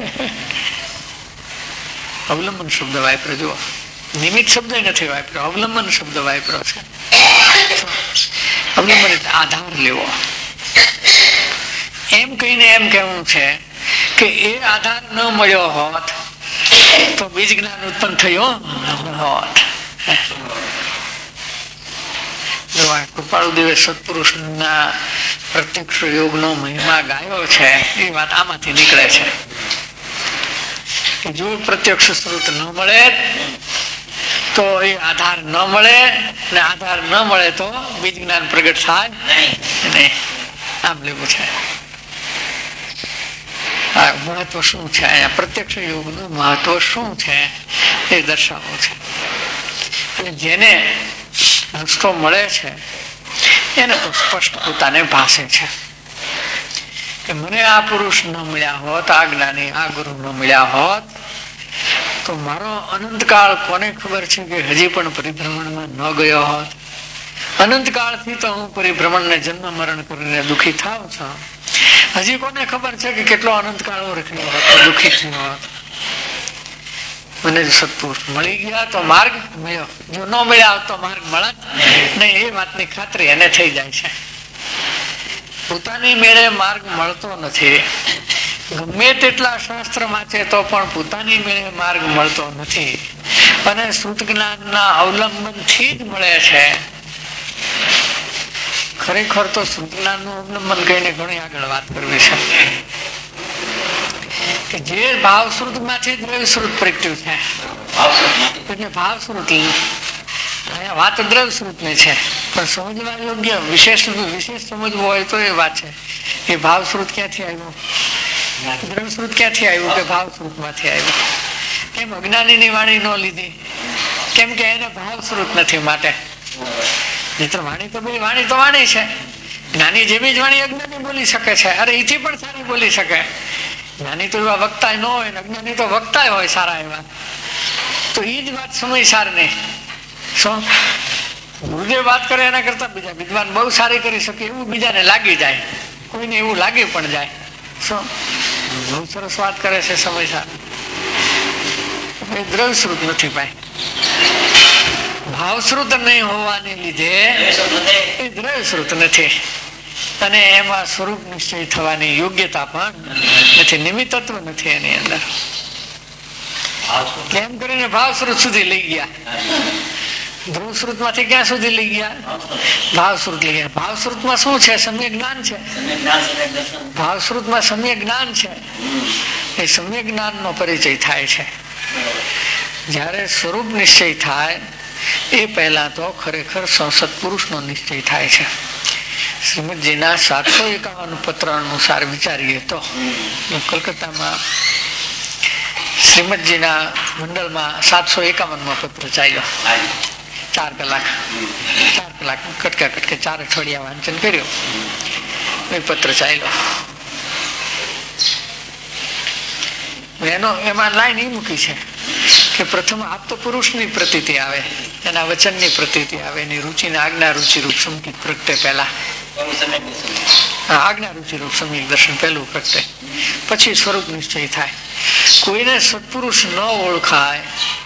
Speaker 2: અવલંબન શબ્દ વાપર્યો, જુઓ, નિમિત્ત શબ્દ નથી વાપર્યો, અવલંબન શબ્દ વાપર્યો છે. અવલંબન એટલે આધાર લેવો. એમ કહીને એમ કહેવું છે કે એ આધાર ન મળ્યો હોત તો બીજ જ્ઞાન ઉત્પન્ન થયો હોત. કૃપાળુ દેવે સત્પુરુષ ના પ્રત્યક્ષ યોગ નો મહિમા ગાયો છે. એ વાત આમાંથી નીકળે છે કે જો પ્રત્યક્ષ સ્ત્રોત ન મળે તો એ આધાર ન મળે, ને આધાર ન મળે તો બીજ જ્ઞાન પ્રગટ થાય નહીં. આમ લેવું છે. આ મહત્વ શું છે, અહીંયા પ્રત્યક્ષ યોગનું મહત્વ શું છે એ દર્શાવવું છે. અને જેને રસ્તો મળે છે એને તો સ્પષ્ટ પોતાને ભાષે છે કે મને આ પુરુષ ન મળ્યા હોત, આ જ્ઞાની, આ ગુરુ ન મળ્યા હોત તો મારો અનંતકાળ કોને ખબર છે કે હજી પણ પરિભ્રમણમાં ન ગયો હોત. અનંતકાળથી તો હું પરિભ્રમણને જન્મ મરણ કરીને દુઃખી થાવ છું. હજી કોને ખબર છે કે કેટલો અનંતકાળ રખ્યો હોત, દુઃખી થયો હોત. મને જો સત્પુરુષ મળી ગયા તો માર્ગ મળ્યો, જો ન મળ્યા તો માર્ગ મળત નહીં, એ વાતની ખાતરી એને થઈ જાય છે. પોતાની મેળે માર્ગ મળતો નથી. ગમે તેટલા શાસ્ત્ર વાંચે તો પણ પોતાની મેળે માર્ગ મળતો નથી, અને શ્રુત જ્ઞાનના અવલંબન થી જ મળે છે. ખરેખર તો શ્રુત જ્ઞાન નું અવલંબન કહીને ઘણી આગળ વાત કરવી છે કે જે ભાવશ્રુત માંથી દ્રવ્યશ્રુત પ્રગટ્યું છે, એટલે ભાવશ્રુત વાત દ્રવ્યશ્રુત ની છે, પણ સમજવા યોગ્ય વિશેષ સમજવું હોય તો એ વાત છે એ ભાવશ્રુત ક્યાંથી આવ્યું, દ્રવ્યશ્રુત ક્યાંથી આવ્યું કે ભાવશ્રુત માંથી આવ્યું. કેમ અજ્ઞાની ની વાણી ન લીધી? કેમ કે એને ભાવશ્રુત નથી માટે. મિત્ર વાણી તો બી વાણી તો વાણી છે. જ્ઞાની જેવી જ વાણી અજ્ઞાની બોલી શકે છે, અરે એથી પણ સારી બોલી શકે. જ્ઞાની તો એવા વક્તા ન હોય ને અજ્ઞાની તો વક્તા હોય સારા એવા, તો એ જ વાત સમયસાર નહીં. શું ગુરુદેવ વાત કરે એના કરતા બીજા વિદ્વાન બહુ સારી કરી શકે એવું બીજાને લાગી જાય, કોઈને એવું લાગી પણ જાય. શું બહુ સરસ વાત કરે છે સમયસાર, એ દ્રવ્યશ્રુત નથી ભાઈ. ભાવશ્રુત નહીં હોવાને લીધે એ દ્રવ્યશ્રુત નથી, અને એમાં સ્વરૂપ નિશ્ચય થવાની યોગ્યતા પણ નથી, નિમિત્તત્વ નથી એની અંદર. કેમ કરીને ભાવશ્રુત સુધી લઈ ગયા, ધ્રુવશ્રુત માંથી ક્યાં સુધી લઈ ગયા? ભાવશ્રુત લઈ ગયા. ભાવશ્રુત માં શું છે? સમ્યક જ્ઞાન છે. ભાવશ્રુત માં સમ્યક જ્ઞાન છે. એ સમ્યક જ્ઞાન નો પરિચય થાય છે. જયારે સ્વરૂપ નિશ્ચય થાય એ પહેલા તો ખરેખર સત્પુરુષ નો નિશ્ચય થાય છે. શ્રીમદજીના 751 પત્ર અનુસાર વિચારીએ તો કલકત્તામાં શ્રીમદજીના મંડળમાં 751 પત્ર ચાલ્યો. 4 કલાક કટકા 4 અઠવાડિયા વાંચન કર્યું, એ પત્ર ચાલ્યો. એમાં લાઈન એ મૂકી છે કે પ્રથમ આપતો પુરુષની પ્રતીતિ આવે, એના વચનની પ્રતીતિ આવે, એની રુચિને આજ્ઞા રુચિ રૂપ સંકેત પ્રગટે. પહેલા આજ્ઞા રુચિ રૂપ સમ્યક દર્શન પહેલું પ્રગટે, પછી સ્વરૂપ નિશ્ચય થાય. કોઈને સત્પુરુષ ન ઓળખાય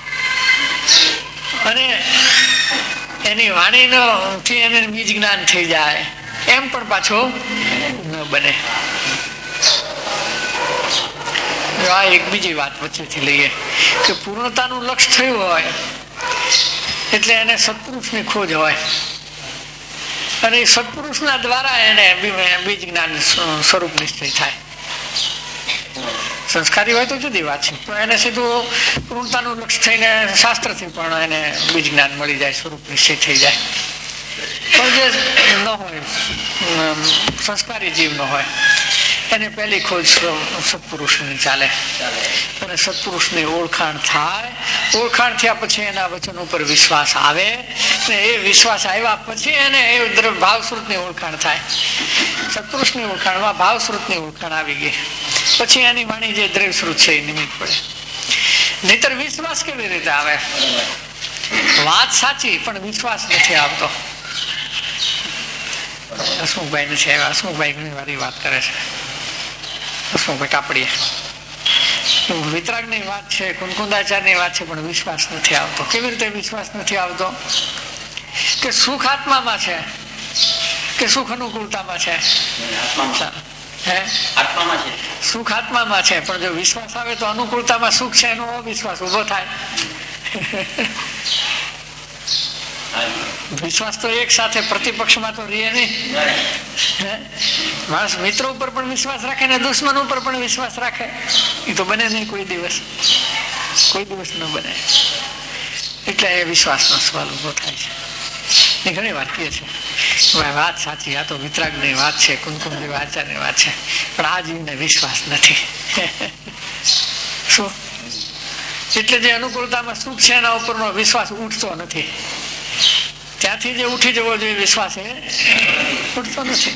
Speaker 2: અને એની વાણી થી એને બીજ જ્ઞાન થઈ જાય એમ પણ પાછું ન બને. આ એક બીજી વાત વચ્ચેથી લઈએ કે પૂર્ણતાનું લક્ષ્ય થયું હોય એટલે એને સત્પુરુષની ખોજ હોય, અને એ સત્પુરુષના દ્વારા એને બીજ જ્ઞાન સ્વરૂપ નિશ્ચય થાય. સંસ્કારી હોય તો જુદી વાત છે, તો એને સીધું પૂર્ણતાનું લક્ષ્ય થઈને શાસ્ત્રથી પણ એને બીજ જ્ઞાન મળી જાય, સ્વરૂપ નિશ્ચય થઈ જાય. પણ જે ન હોય, સંસ્કારી જીવ ન હોય, એને પહેલી ખોજ સત્પુરુષની ચાલે, અને સત્પુરુષની ઓળખાણ થાય. ઓળખાણ થયા પછી એના વચન ઉપર વિશ્વાસ આવે, અને એ વિશ્વાસ આવ્યા પછી એને એ ભાવશ્રુતની ઓળખાણ થાય. સત્પુરુષની ઓળખાણમાં ભાવશ્રુતની ઓળખાણ આવી ગઈ પછી એની વાણી જે દ્રવ્યશ્રુત છે એ નિમિત્ત પડે. નહીતર વિશ્વાસ કેવી રીતે આવે? વાત સાચી પણ વિશ્વાસ નથી આવતો. હસમુખભાઈ નથી આવ્યા. હસમુખભાઈ ઘણી વાર વાત કરે છે. હસમુખભાઈ કાપડીએ વિતરાગ ની વાત છે, કુંકુંદાચાર્ય ની વાત છે, પણ વિશ્વાસ નથી આવતો. કેવી રીતે વિશ્વાસ નથી આવતો? કે સુખ આત્મામાં છે કે સુખ અનુકૂળતામાં છે? સુખ આત્મામાં છે, પણ જો વિશ્વાસ આવે તો અનુકૂળતામાં સુખ છે એનો અવિશ્વાસ ઉભો થાય. વિશ્વાસ તો એક સાથે પ્રતિપક્ષમાં તો રહે નહીં. માણસ મિત્રો ઉપર પણ વિશ્વાસ રાખે ને દુશ્મન ઉપર પણ વિશ્વાસ રાખે, એ તો બને નહીં કોઈ દિવસ ન બને. એટલે એ વિશ્વાસનો સવાલ ઉભો થાય છે. એ ઘણી વાર કહે છે વાત સાચી, આ તો વિતરાગની વાત છે, કુમકુમદેવ આચાર્યની વાત છે, પણ આ જીવને વિશ્વાસ નથી. શું? એટલે જે અનુકૂળતામાં સુખ છે એના ઉપરનો વિશ્વાસ ઉઠતો નથી. ત્યાંથી જે ઉઠી જવો જોઈએ વિશ્વાસ એ ઉઠતો નથી.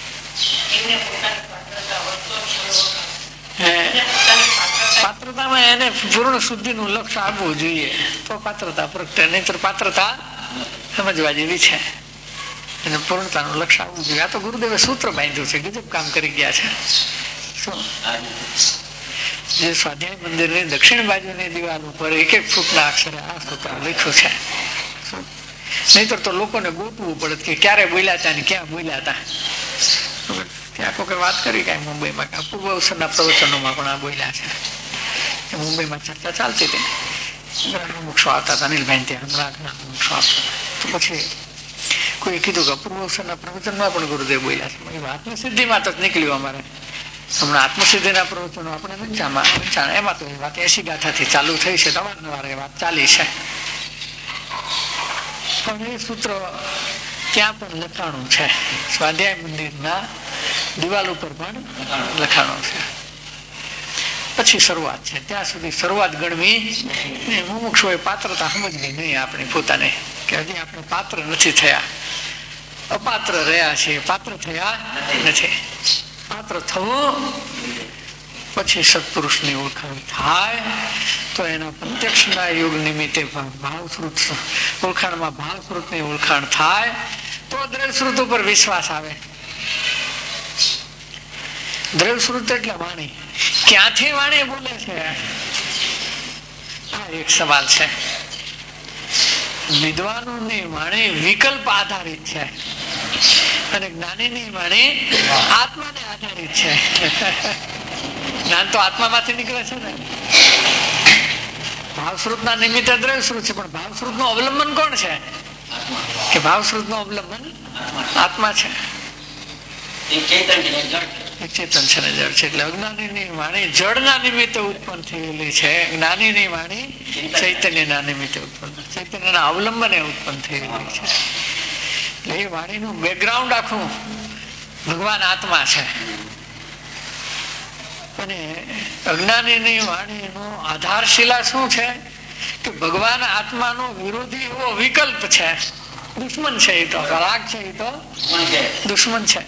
Speaker 2: પાત્રતામાં એને પૂર્ણ શુદ્ધિનું લક્ષ્ય આપવું જોઈએ તો પાત્રતા પ્રગટે, નહીતર પાત્રતા સમજવા જેવી છે. એને પૂર્ણતાનું લક્ષ્ય આપવું જોઈએ. આ તો ગુરુદેવે સૂત્ર બાંધ્યું છે, ગજબ કામ કરી ગયા છે. શું? જે સ્વાધ્યાય મંદિરની દક્ષિણ બાજુની દિવાલ ઉપર એક એક ફૂટના અક્ષરે આ સૂત્ર લખ્યું છે. નહીતર તો લોકોને ગોતવું પડે કે ક્યારે બોલ્યા હતા ને ક્યાં બોલ્યા હતા. ત્યાં કોઈ વાત કરી કઈ મુંબઈમાં પૂર્વ અવસરના પ્રવચનોમાં પણ આ બોલ્યા છે. મુંબઈમાં ચર્ચા ચાલતી હતી, ઘણા મોક્ષો આવતા હતા, અનિલભાઈ ત્યાં હમણાં ઘણા મોક્ષો આવતા. તો પછી કોઈ કીધું કે પૂર્વ અવસરના પ્રવચનમાં પણ ગુરુદેવ બોલ્યા છે. આત્મસિદ્ધિમાં તો જ નીકળ્યું અમારે. હમણાં આત્મસિદ્ધિના પ્રવચનો આપણે વંચાણ એમાં તો એ વાત 80 ગાથાથી ચાલુ થઈ છે, અવારનવાર એ વાત ચાલી છે. પણ એ સૂત્ર ત્યાં પણ લખાણું છે, સ્વાધ્યાય મંદિરના દિવાલ ઉપર પણ લખાણું છે. પછી શરૂઆત છે, ત્યાં સુધી શરૂઆત ગણવી. મુમુક્ષુએ પાત્રતા સમજવી નહીં આપણી પોતાને, કે હજી આપણે પાત્ર નથી થયા, અપાત્ર રહ્યા છીએ, પાત્ર થયા નથી. પાત્ર થવું પછી સત્પુરુષની ઓળખાણ થાય તો એના પ્રત્યક્ષના યોગ નિમિત્તે ભાવશ્રુત ઓળખાણમાં ભાવશ્રુતની ઓળખાણ થાય તો દ્રવ્યશ્રુત ઉપર વિશ્વાસ આવે. દ્રવ્યશ્રુત એટલે વાણી. ક્યાંથી વાણી બોલે છે આ એક સવાલ છે. વિદ્વાનોની વાણી વિકલ્પ આધારિત છે અને જ્ઞાનીની વાણી આત્માને આધારિત છે. જ્ઞાન તો આત્મામાંથી નીકળે છે ને. ભાવશ્રુત ના નિમિત્તે દ્રવ્યશ્રુત છે, પણ ભાવશ્રુત નું અવલંબન કોણ છે? કે ભાવશ્રુત નું અવલંબન આત્મા છે. ચેતન છે ને જળ છે. એટલે અજ્ઞાનીની વાણી જળના નિમિત્તે ઉત્પન્ન થયેલી છે, જ્ઞાનીની વાણી ચૈતન્યના નિમિત્તે ઉત્પન્ન, ચૈતન્યના અવલંબને ઉત્પન્ન થયેલી છે. એટલે એ વાણીનું બેકગ્રાઉન્ડ આખું ભગવાન આત્મા છે. અને અજ્ઞાનીની વાણીનો આધારશિલા શું છે? કે ભગવાન આત્માનો વિરોધી એવો વિકલ્પ છે, દુશ્મન છે. એ તો રાગ છે, એ તો દુશ્મન છે.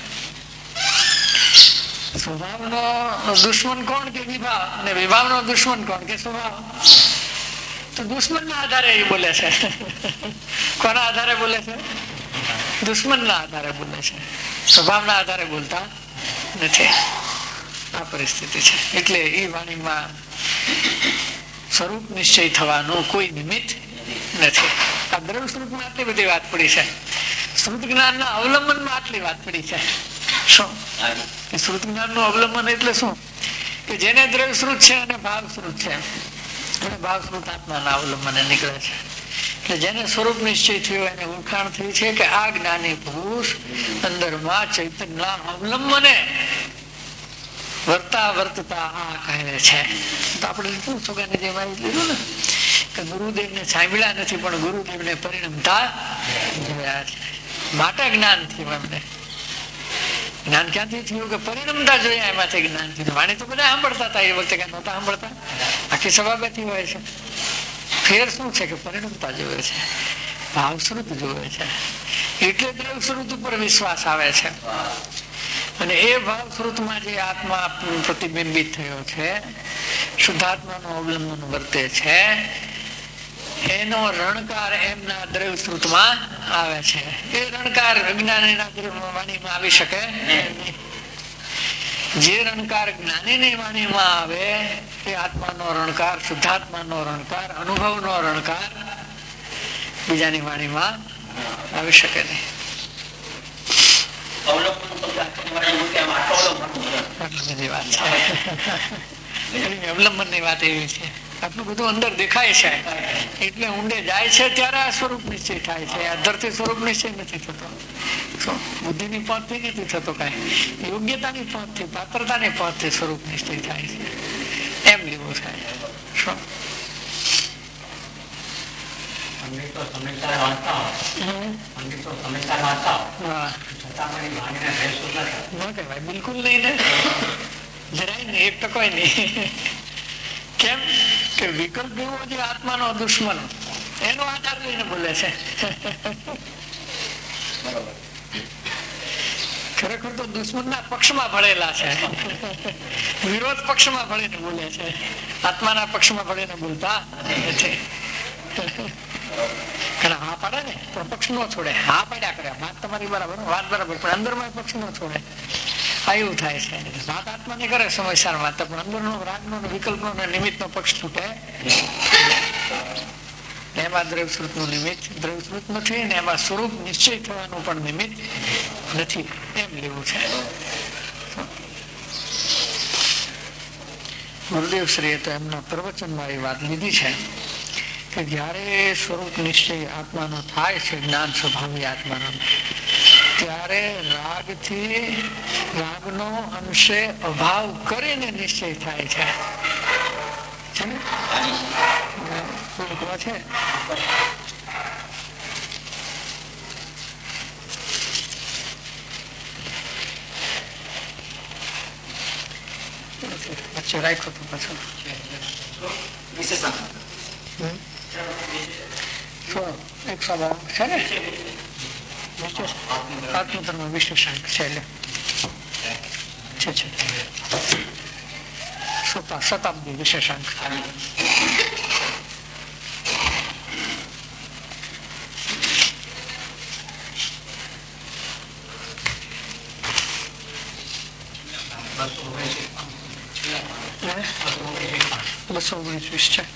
Speaker 2: સ્વભાવનો દુશ્મન કોણ? કે વિભાવ. અને વિભાવનો દુશ્મન કોણ? કે સ્વભાવ. તો દુશ્મનના આધારે એ બોલે છે. કોના આધારે બોલે છે? દુશ્મનના આધારે બોલે છે, સ્વભાવના આધારે બોલતા નથી. આ પરિસ્થિતિ છે. એટલે એ વાણીમાં સ્વરૂપ નિશ્ચય થવાનું કોઈ નિમિત્ત નથી. આ દ્રવ્યશ્રુતમાં આટલી બધી વાત પડી છે. શ્રુત જ્ઞાનના અવલંબનમાં આટલી વાત પડી છે. શું? શ્રુત જ્ઞાનનું અવલંબન એટલે શું? કે જેને દ્રવ્યશ્રુત છે અને ભાવશ્રુત છે, અને ભાવશ્રુત આત્માના અવલંબને નીકળે છે. એટલે જેને સ્વરૂપ નિશ્ચય થયો એને ઓળખાણ થઈ છે કે આ જ્ઞાની પુરુષ અંદરમાં ચૈતન્યના અવલંબને વર્તા વર્તતા આ કહે છે. તો આપણે લીધું છોકરાને જેમ આવી લીધું ને કે ગુરુદેવને સાંભળ્યા નથી પણ ગુરુદેવને પરિણમતા જોયા છે. માટે જ્ઞાન થયું એમને. જ્ઞાન ક્યાંથી થયું? કે પરિણમતા જોયા એમાંથી જ્ઞાન થયું. વાણી તો બધા સાંભળતા હતા એ વખતે, કે નહોતા સાંભળતા. આખી સભા બેઠી હોય છે. ફેર શું છે? કે પરિણમતા જોવે છે, ભાવશ્રુત જોવે છે. એટલે દ્રવ્યશ્રુત ઉપર વિશ્વાસ આવે છે. અને એ ભાવશ્રુતમાં જે આત્મા પ્રતિબિંબિત થયો છે, શુદ્ધાત્માનું અવલંબન વર્તે છે, એનો રણકાર એમના દ્રવ્યશ્રુતમાં આવે છે. એ રણકાર અજ્ઞાનીના વાણીમાં આવી શકે નહીં. જે રણકાર જ્ઞાનીની વાણીમાં આવે એ આત્માનો રણકાર, શુદ્ધાત્માનો રણકાર, અનુભવનો રણકાર બીજાની વાણીમાં આવી શકે નહીં. અવલંબન ની વાત એવી છે. આટલું બધું અંદર દેખાય છે એટલે ઊંડે જાય છે ત્યારે આ સ્વરૂપ નિશ્ચય થાય છે. અંદરથી સ્વરૂપ નિશ્ચય નથી થતો. બુદ્ધિની પંથથી નથી થતો. કઈ યોગ્યતાની પંથથી, પાત્રતાની પંથથી સ્વરૂપ નિશ્ચય થાય છે. એમ લેવું થાય. શું બિલકુલ નહીં ને, જરાય નહીં, એક ટકો નહીં. કેમ કે વિકલ્પ એવો છે આત્માનો દુશ્મન, એનો આધાર લઈને બોલે છે. ખરેખર તો દુશ્મન ના પક્ષમાં ભળેલા છે, વિરોધ પક્ષમાં ભળીને બોલે છે, આત્માના પક્ષમાં ભળીને બોલતા નથી. હા પાડે ને તો પક્ષ નો છોડે, હા પાડ્યા કરે, વાત તમારી બરાબર, વાત બરાબર, પણ અંદર માં પક્ષ નો છોડે. એવું થાય છે. વાત આત્મા ને કરે સમયસાર વાત, પણ અંદર નો રાગ નો વિકલ્પ નો નિમિત્ત નો પક્ષ છૂટે. એમાં દ્રવ્યશ્રુત નું નિમિત્ત દ્રવ્યશ્રુત નથી ને એમાં સ્વરૂપ નિશ્ચય થવાનું પણ નિમિત્ત નથી, એમ લેવું છે. ગુરુદેવશ્રીએ તો એમના પ્રવચનમાં એ વાત લીધી છે કે જયારે સ્વરૂપ નિશ્ચય આત્માનો થાય છે, જ્ઞાન સ્વભાવી આત્માનો, ત્યારે રાગનો અંશે અભાવ કરીને નિશ્ચય થાય છે. વચ્ચે રાખ્યો તો પાછો છે ને, આત્મધર્મ વિશેષાંક છે, શતાબ્દી વિશેષાંક. બસો 19 છે.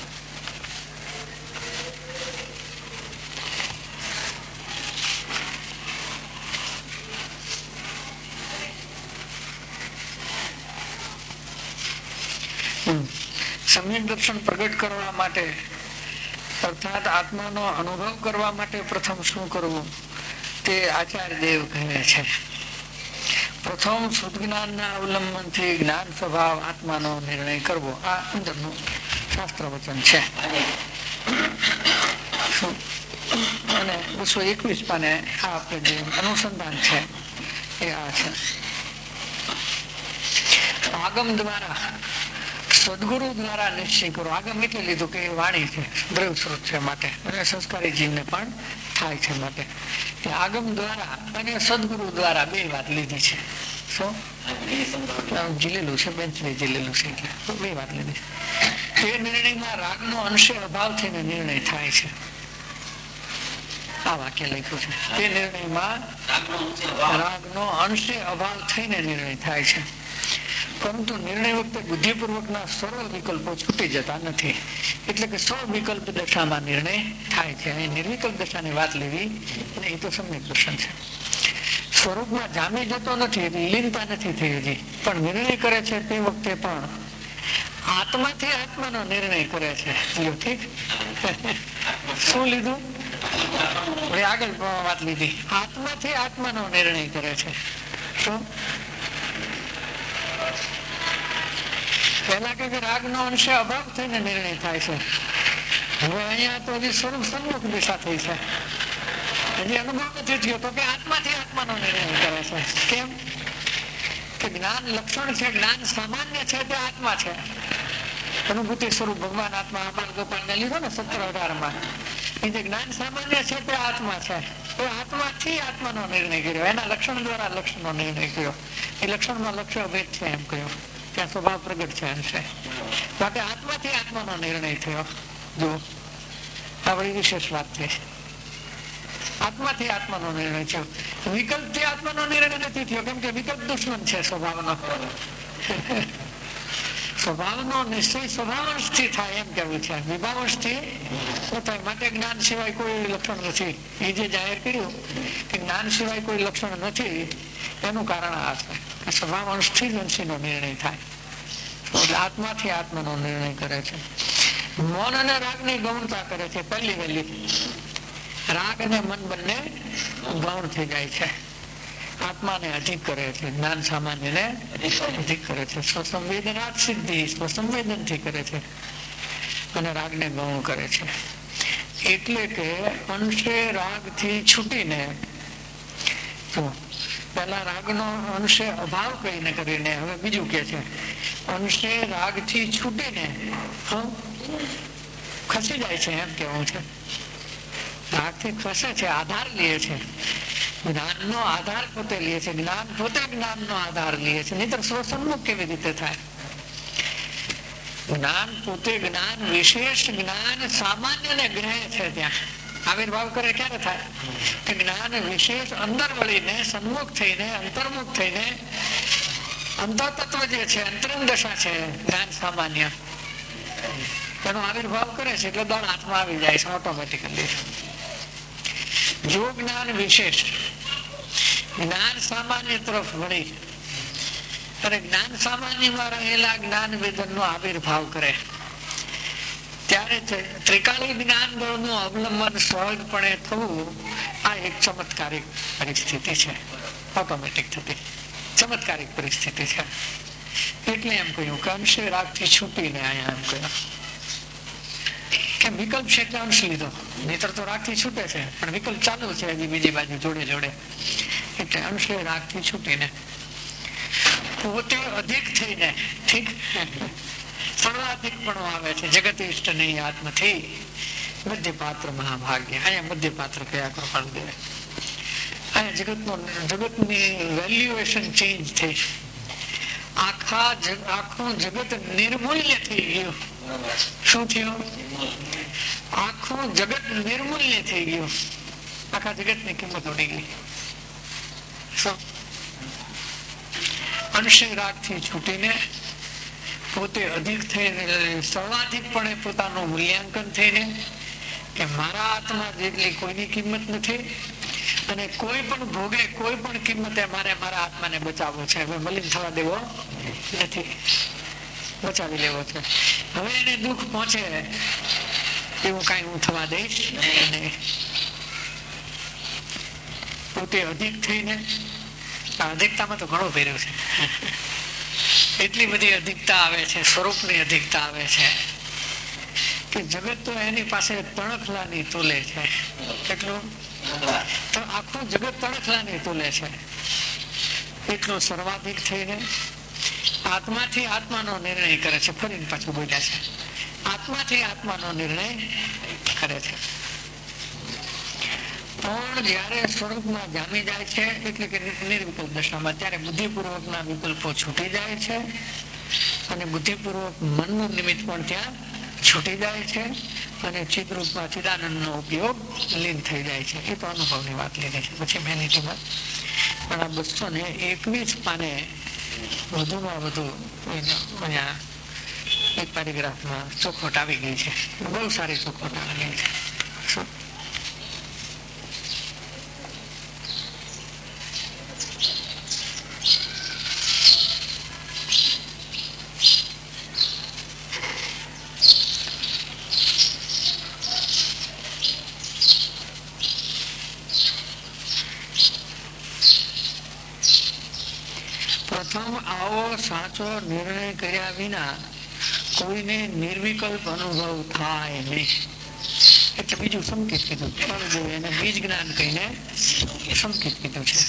Speaker 2: સમ્યક દર્શન પ્રગટ કરવા માટે અર્થાત આત્માનો અનુભવ કરવા માટે પ્રથમ શું કરવું તે આચાર્ય દેવ કહે છે. પ્રથમ શુદ્ધ ના અવલંબન થી જ્ઞાન સ્વભાવ આત્માનો નિર્ણય કરવો, આ અંદરનું શાસ્ત્ર વચન છે. અને 221 પાને આ આપણે જે અનુસંધાન છે એ આ છે. આગમ દ્વારા સદગુરુ દ્વારા નિશ્ચય કરો. આગમ એટલે લીધું કે વાણી છે, દ્રવ્ય સ્ત્રોત છે માટે, અને સંસ્કારી જીવને પણ થાય છે માટે આગમ દ્વારા અને સદગુરુ દ્વારા બે વાત લીધી છે. શું જીલેલું છે, બેન્ચને જીલેલું છે, એટલે બે વાત લીધી છે. તે નિર્ણયમાં રાગનો અંશે અભાવ થઈને નિર્ણય થાય છે. આ વાક્ય લખ્યું છે, તે નિર્ણયમાં રાગનો અંશે અભાવ થઈને નિર્ણય થાય છે. પરંતુ નિર્ણય વખતે બુદ્ધિપૂર્વકના સરળ વિકલ્પો છૂટી જતા નથી, એટલે કે સ્વવિકલ્પ દશામાં નિર્ણય થાય છે. અહીં નિર્વિકલ્પ દશાની વાત લેવી અને એ તો સમ્યક દર્શન છે. સ્વરૂપમાં જામી જતો નથી, લીનતા નથી થઈ હજી, પણ નિર્ણય કરે છે તે વખતે પણ આત્માથી આત્માનો નિર્ણય કરે છે. ઠીક, શું લીધું? આગળ વાત લીધી, આત્માથી આત્માનો નિર્ણય કરે છે. શું પેલા કે રાગ નો અંશે અભાવ થઈને નિર્ણય થાય છે. હવે અહીંયા તો હજી સ્વરૂપ સન્મુખ દિશા થઈ છે, હજી અનુભવ નથી થયો, તો કે આત્માથી આત્માનો નિર્ણય કરે છે. કેમ કે જ્ઞાન લક્ષણ છે, જ્ઞાન સામાન્ય છે તે આત્મા છે. અનુભૂતિ સ્વરૂપ ભગવાન આત્મા અપાર ગોપાલ ને લીધો ને 17-18 એ જે જ્ઞાન સામાન્ય છે તે આત્મા છે. તો આત્માથી આત્માનો નિર્ણય કર્યો, એના લક્ષણ દ્વારા લક્ષણનો નિર્ણય કર્યો. એ લક્ષણમાં લક્ષ્ય ભેદ છે એમ કહ્યું, ત્યાં સ્વભાવ પ્રગટ છે અંશે, માટે આત્માથી આત્માનો નિર્ણય થયો. જો આપણી વિશેષ વાત થઈ, આત્માથી આત્માનો નિર્ણય થયો. વિકલ્પ થી આત્માનો નિર્ણય નથી થયો, કેમ કે વિકલ્પ દુશ્મન છે સ્વભાવનો. સ્વભાવનો નિશ્ચય સ્વભાવંશ થી થાય એમ કેવું છે, વિભાવંશ થી થાય. માટે જ્ઞાન સિવાય કોઈ લક્ષણ નથી. એ જે જાહેર કર્યું કે જ્ઞાન સિવાય કોઈ લક્ષણ નથી, એનું કારણ આ છે કે સ્વભાવંશ થી જ અંશીનો નિર્ણય થાય. એટલે આત્માથી આત્માનો નિર્ણય કરે છે. મન અને રાગની ગૌણતા કરે છે. પહેલી વહેલી રાગ અને મન બંને ગૌણ થઈ જાય છે. આત્માને અધિક કરે છે, જ્ઞાન સામાન્ય ને અધિક કરે છે. સ્વસંવેદના સિદ્ધિ સ્વસંવેદન થી કરે છે અને રાગને ગૌણ કરે છે. એટલે કે અંશે રાગ થી છૂટીને, પેલા રાગનો અંશે અભાવ કહીને કરીને હવે બીજું કે છે અંશે રાગ થી છૂટીને ખસી જાય છે, એમ કેવું છે. રાગ થી ખસે છે, આધાર લે છે, જ્ઞાન નો આધાર પોતે લે છે, જ્ઞાન પોતે જ્ઞાન નો આધાર લે છે, નહીતર સ્વસન્મુખ કેવી રીતે થાય? જ્ઞાન પોતે જ્ઞાન, વિશેષ જ્ઞાન સામાન્ય ને ગ્રહે છે. ત્યાં આવિર્ભાવ કરે ક્યારે થાય? કે જ્ઞાન વિશેષ અંદર વળીને સન્મુખ થઈને અંતર્મુખ થઈને અંતર તત્વ જે છે, અંતરંગ દશા છે જ્ઞાન સામાન્ય, એનો આવિર્ભાવ કરે છે એટલે દળ હાથમાં આવી જાય છે ઓટોમેટિકલી. જો જ્ઞાન વિશેષ જ્ઞાન સામાન્ય તરફ વળી અને જ્ઞાન સામાન્યમાં રહેલા જ્ઞાન વેદન નો આવિર્ભાવ કરે ત્યારે ત્રિકાળી જ્ઞાન દળનું અવલંબન સહજપણે થવું આ એક ચમત્કારિક પરિસ્થિતિ છે, ઓટોમેટિક થતી ચમત્કારિક પરિસ્થિતિ છે. એટલે એમ કહ્યું કે અંશે રાગથી છૂટીને અહીંયા એમ કહ્યું કે વિકલ્પ છે એટલે અંશ લીધો, નહીતર તો રાગથી છૂટે છે, પણ વિકલ્પ ચાલુ છે હજી બીજી બાજુ જોડે જોડે, એટલે અંશે રાગથી છૂટીને પોતે અધિક થઈને, ઠીક સર્વાધિક પણ આવે છે. જગત ઇષ્ટ નહીં આત્મથી મધ્યપાત્ર મહાભાગ્ય. અહીંયા મધ્યપાત્ર કયા કૃપાળુ દેવે, અહીંયા જગતની વેલ્યુએશન ચેન્જ થઈ, આખું જગત નિર્મૂલ્ય થઈ ગયું. શું થયું? આખું જગત નિર્મૂલ્ય થઈ ગયું, આખા જગત ની કિંમત ઉડી ગઈ. અંશે રાગ થી છૂટીને પોતે અધિક થઈને સર્વાધિકપણે પોતાનું મૂલ્યાંકન થઈને કે મારા આત્મા જેટલી કોઈની કિંમત નથી અને કોઈ પણ ભોગે કોઈ પણ કિંમતે મારે મારા આત્માને બચાવવો છે, હવે મલિન થવા દેવો નથી, બચાવી લેવો છે. હવે એને દુઃખ પહોંચે એવું કઈ હું થવા દઈશ નહીં. પોતે અધિક થઈને, અધિકતામાં તો ઘણું ફેર્યું છે, એટલી બધી અધિકતા આવે છે, સ્વરૂપની અધિકતા આવે છે કે જગત તો એની પાસે તણખલાની તોલે છે. કેટલું? આખું જગત તણખલાની તોલે છે. એટલું સર્વાધિક થઈને આત્માથી આત્માનો નિર્ણય કરે છે. ફરીને પાછું બોલ્યા છે, આત્માથી આત્માનો નિર્ણય કરે છે. પણ જયારે સ્વરૂપમાં જામી જાય છે એટલે કે નિર્વિકલ્પ દશામાં, ત્યારે બુદ્ધિપૂર્વક ના વિકલ્પો છૂટી જાય છે અને બુદ્ધિપૂર્વક મનનું નિમિત્ત પણ ત્યાં છૂટી જાય છે અને ચિદરૂપમાં ચિદાનંદ નો ઉપયોગ લીન થઈ જાય છે. એ તો અનુભવની વાત લીધી છે. પછી મેં નીતિમાં પણ આ 221 પાને વધુમાં વધુ અહીંયા એક પેરેગ્રાફમાં ચોખવટ આવી ગઈ છે, બહુ સારી ચોખવટ આવી ગઈ છે. પ્રથમ આવો સાચો નિર્ણય કર્યા વિના કોઈને નિર્વિકલ્પ અનુભવ થાય નહીં. એટલે બીજું સંકેત કીધું, એને બીજ જ્ઞાન કહીને સંકેત કીધું છે.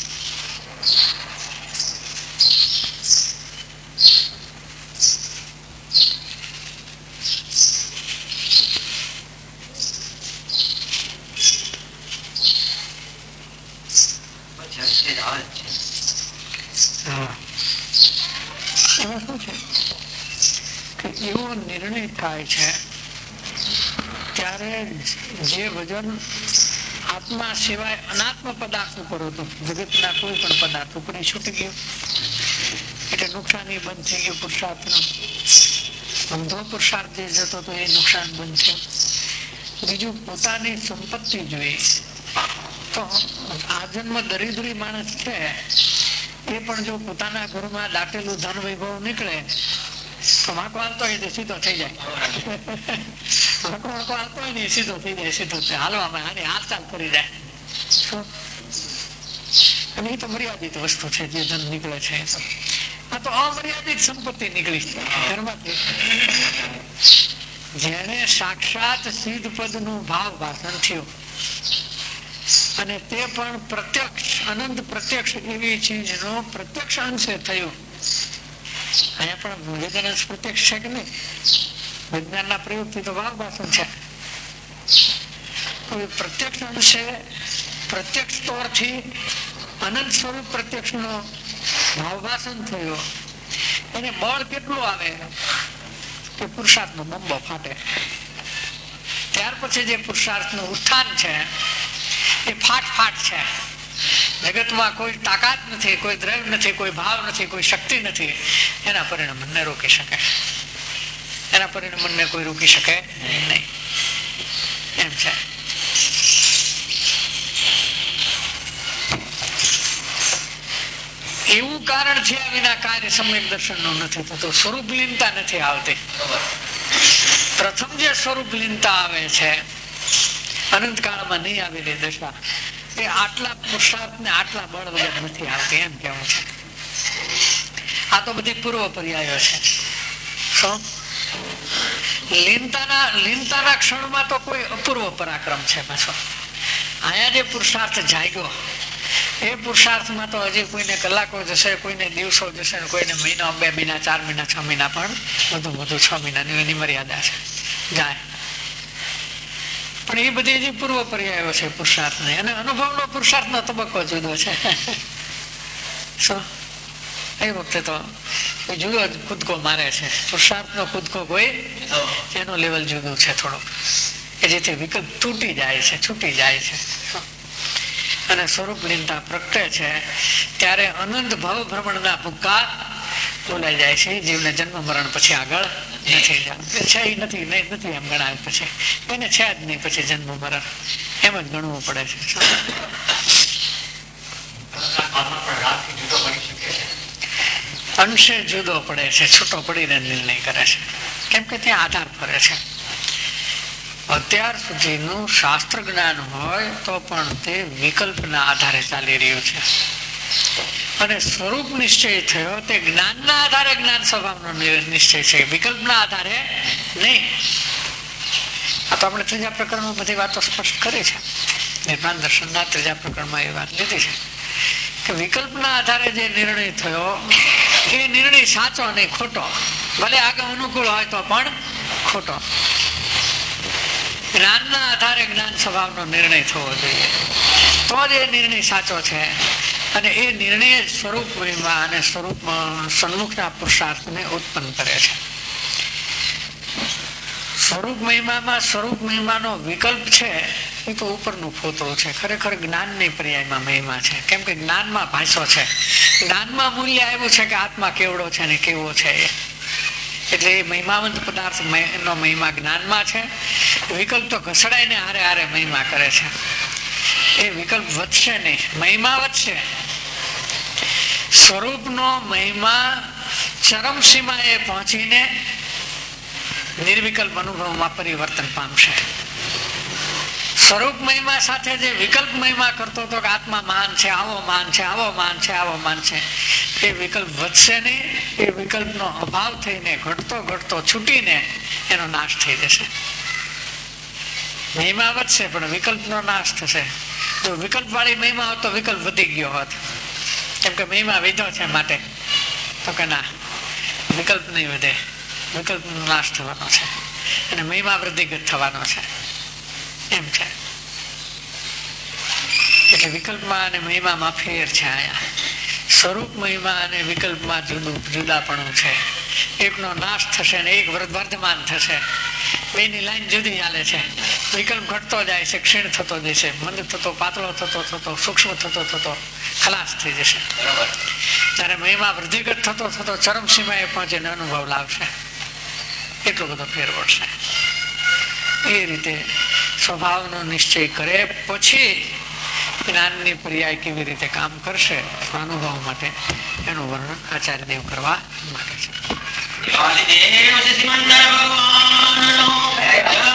Speaker 2: એમાં શું છે કે એવો નિર્ણય થાય છે ત્યારે જે વજન આત્મા સિવાય અનાત્મ પદાર્થ ઉપર હતું, જગતના કોઈ પણ પદાર્થ ઉપર છૂટી ગયું એટલે નુકસાની બંધ થઈ ગયું. પુરુષાર્થનો અંધો પુરુષાર્થ જે જતો હતો એ નુકસાન બંધ થયું. બીજું પોતાની સંપત્તિ જોઈ તો આ જન્મ દરિદ્રી માણસ છે એ પણ જો પોતાના ઘરમાં દાટેલું ધન વૈભવ નીકળે તો વાંકો હાલતો હોય તો સીધો થઈ જાય, વાંકો હાલતો હોય ને સીધો થઈ જાય, સીધો હાલવામાં આને હાલચાલ કરી જાય. અને એ તો મર્યાદિત વસ્તુ છે જે ધન નીકળે છે. આ તો અમર્યાદિત સંપત્તિ નીકળી ઘરમાંથી. જેને સાક્ષાત સિદ્ધ પદ નું ભાવ ભાષણ થયું અને તે પણ પ્રત્યક્ષ અનંત પ્રત્યક્ષ એવી ચીજનો પ્રત્યક્ષ અંશે થયું. અહીંયા પણ વેદના પ્રત્યક્ષ છે કે નહીં? વિજ્ઞાનના પ્રયોગથી તો ભાવ ભાષણ છે. પ્રત્યક્ષ અંશે પ્રત્યક્ષ તોરથી અનંત સ્વરૂપ પ્રત્યક્ષ નો ભાવભાષણ થયો. એને બળ કેટલું આવે કે પુરુષાર્થ નો બંબો ફાટે. ત્યાર પછી જે પુરુષાર્થ નું ઉત્થાન છે એ ફાટ છે. જગતમાં કોઈ તાકાત નથી, કોઈ દ્રવ્ય નથી, કોઈ ભાવ નથી, કોઈ શક્તિ નથી એના પરિણામને રોકી શકે. એના પરિણામને કોઈ રોકી શકે નહીં. એમ છે. એવું કારણ થયા વિના કાર્ય સમ્યક દર્શન નું નથી થતું. સ્વરૂપ લીનતા નથી આવતી. પ્રથમ જે સ્વરૂપ લીનતા આવે છે અનંત કાળમાં નહીં આવેલી દશા, એ આટલા પુરુષાર્થ ને આટલા બળ વગર નથી આવતી. એમ કેવું છે. આ તો બધી પૂર્વ પર્યાયો છે. શું લીનતાના ક્ષણમાં તો કોઈ અપૂર્વ પરાક્રમ છે. પાછો અહીંયા જે પુરુષાર્થ જાગ્યો એ પુરુષાર્થમાં તો હજી કોઈને કલાકો જશે, કોઈને દિવસો જશે, કોઈને મહિના, 2 મહિના, 4 મહિના, 6 મહિના, પણ વધુ 6 મહિનાની એની મર્યાદા છે જાય. પણ એ બધી હજી પૂર્વ પર્યાયો છે પુરુષાર્થ ને. અને અનુભવનો પુરુષાર્થનો તબક્કો જુદો છે. શું એ વખતે તો જુદો જ કૂદકો મારે છે. પુરુષાર્થનો કૂદકો કોઈ એનો લેવલ જુદું છે થોડુંક, કે જેથી વિકલ્પ તૂટી જાય છે, છૂટી જાય છે. અને સ્વરૂપ લીનતા પ્રગટે છે ત્યારે અનંત ભવ ભ્રમણના ભૂકા બોલાઈ જાય છે. જીવને જન્મ મરણ પછી આગળ નથી છે, નથી એમ ગણાય. પછી એને છે જ નહીં પછી જન્મ મરણ, એમ જ ગણવું પડે છે. અંશે જુદો પડે છે, છૂટો પડીને નિર્ણય કરે છે. કેમ કે ત્યાં આધાર ફરે છે. અત્યાર સુધીનું શાસ્ત્ર જ્ઞાન હોય તો પણ તે વિકલ્પના આધારે ચાલી રહ્યું છે. અને સ્વરૂપ નિશ્ચય થયો તે જ્ઞાનના આધારે જ્ઞાન સ્વભાવનો નિશ્ચય છે, વિકલ્પના આધારે નહીં. આ તો આપણે ત્રીજા પ્રકરણમાં બધી વાતો સ્પષ્ટ કરી છે. નિર્માણ દર્શનના ત્રીજા પ્રકરણમાં એ વાત લીધી છે કે વિકલ્પના આધારે જે નિર્ણય થયો એ નિર્ણય સાચો નહીં, ખોટો. ભલે આગળ અનુકૂળ હોય તો પણ ખોટો. જ્ઞાનના આધારે જ્ઞાન સ્વભાવનો નિર્ણય થવો જોઈએ, તો જ એ નિર્ણય સાચો છે. અને એ નિર્ણય સ્વરૂપ મહિમા અને સ્વરૂપ સન્મુખના પુરુષાર્થને ઉત્પન્ન કરે છે. સ્વરૂપ મહિમાનો વિકલ્પ છે એ તો ઉપરનું ફોતળું છે. ખરેખર જ્ઞાનની પર્યાયમાં મહિમા છે. કેમ કે જ્ઞાનમાં ભાષો છે. જ્ઞાનમાં મૂલ્ય આવ્યું છે કે આત્મા કેવડો છે ને કેવો છે. એટલે એ મહિમાવંત પદાર્થ નો મહિમા જ્ઞાનમાં છે. વિકલ્પ તો ઘસડાઈને હારે હારે મહિમા કરે છે. એ વિકલ્પ વધશે નહીં, મહિમા વધશે. સ્વરૂપનો મહિમા ચરમ સીમાએ પહોંચીને નિર્વિકલ્પ અનુભવમાં પરિવર્તન પામશે. સ્વરૂપ મહિમા સાથે જે વિકલ્પ મહિમા કરતો હતો કે આત્મા મહાન છે, આવો માન છે, આવો માન છે, આવો માન છે, એ વિકલ્પ વધશે નહીં. એ વિકલ્પનો અભાવ થઈને ઘટતો છૂટીને એનો નાશ થઈ જશે. મહિમા વધશે પણ વિકલ્પનો નાશ થશે. જો વિકલ્પ વાળી મહિમા હોત તો વિકલ્પ વધી ગયો હોત. કેમ કે મહિમા વિધો છે માટે. તો કે ના, વિકલ્પ નહીં વધે, વિકલ્પનો નાશ થવાનો છે અને મહિમા વૃદ્ધિગત થવાનો છે. એમ છે. એટલે વિકલ્પમાં અને મહિમામાં ફેર છે. અહીંયા સ્વરૂપ મહિમા અને વિકલ્પમાં જુદાપણું છે. એકનો નાશ થશે અને એક વર્ધમાન થશે. બેની લાઈન જુદી ચાલે છે. વિકલ્પ ઘટતો જાય છે, ક્ષીણ થતો જશે, મંદ થતો, પાતળો થતો, સૂક્ષ્મ થતો ખલાસ થઈ જશે. ત્યારે મહિમા વૃદ્ધિગત થતો ચરમ સીમાએ પહોંચીને અનુભવ લાવશે. એટલો બધો ફેર પડશે. એ રીતે સ્વભાવનો નિશ્ચય કરે પછી જ્ઞાનની પર્યાય કેવી રીતે કામ કરશે અનુભવ માટે એનું વર્ણન આચાર્ય દેવ કરવા માંગે છે.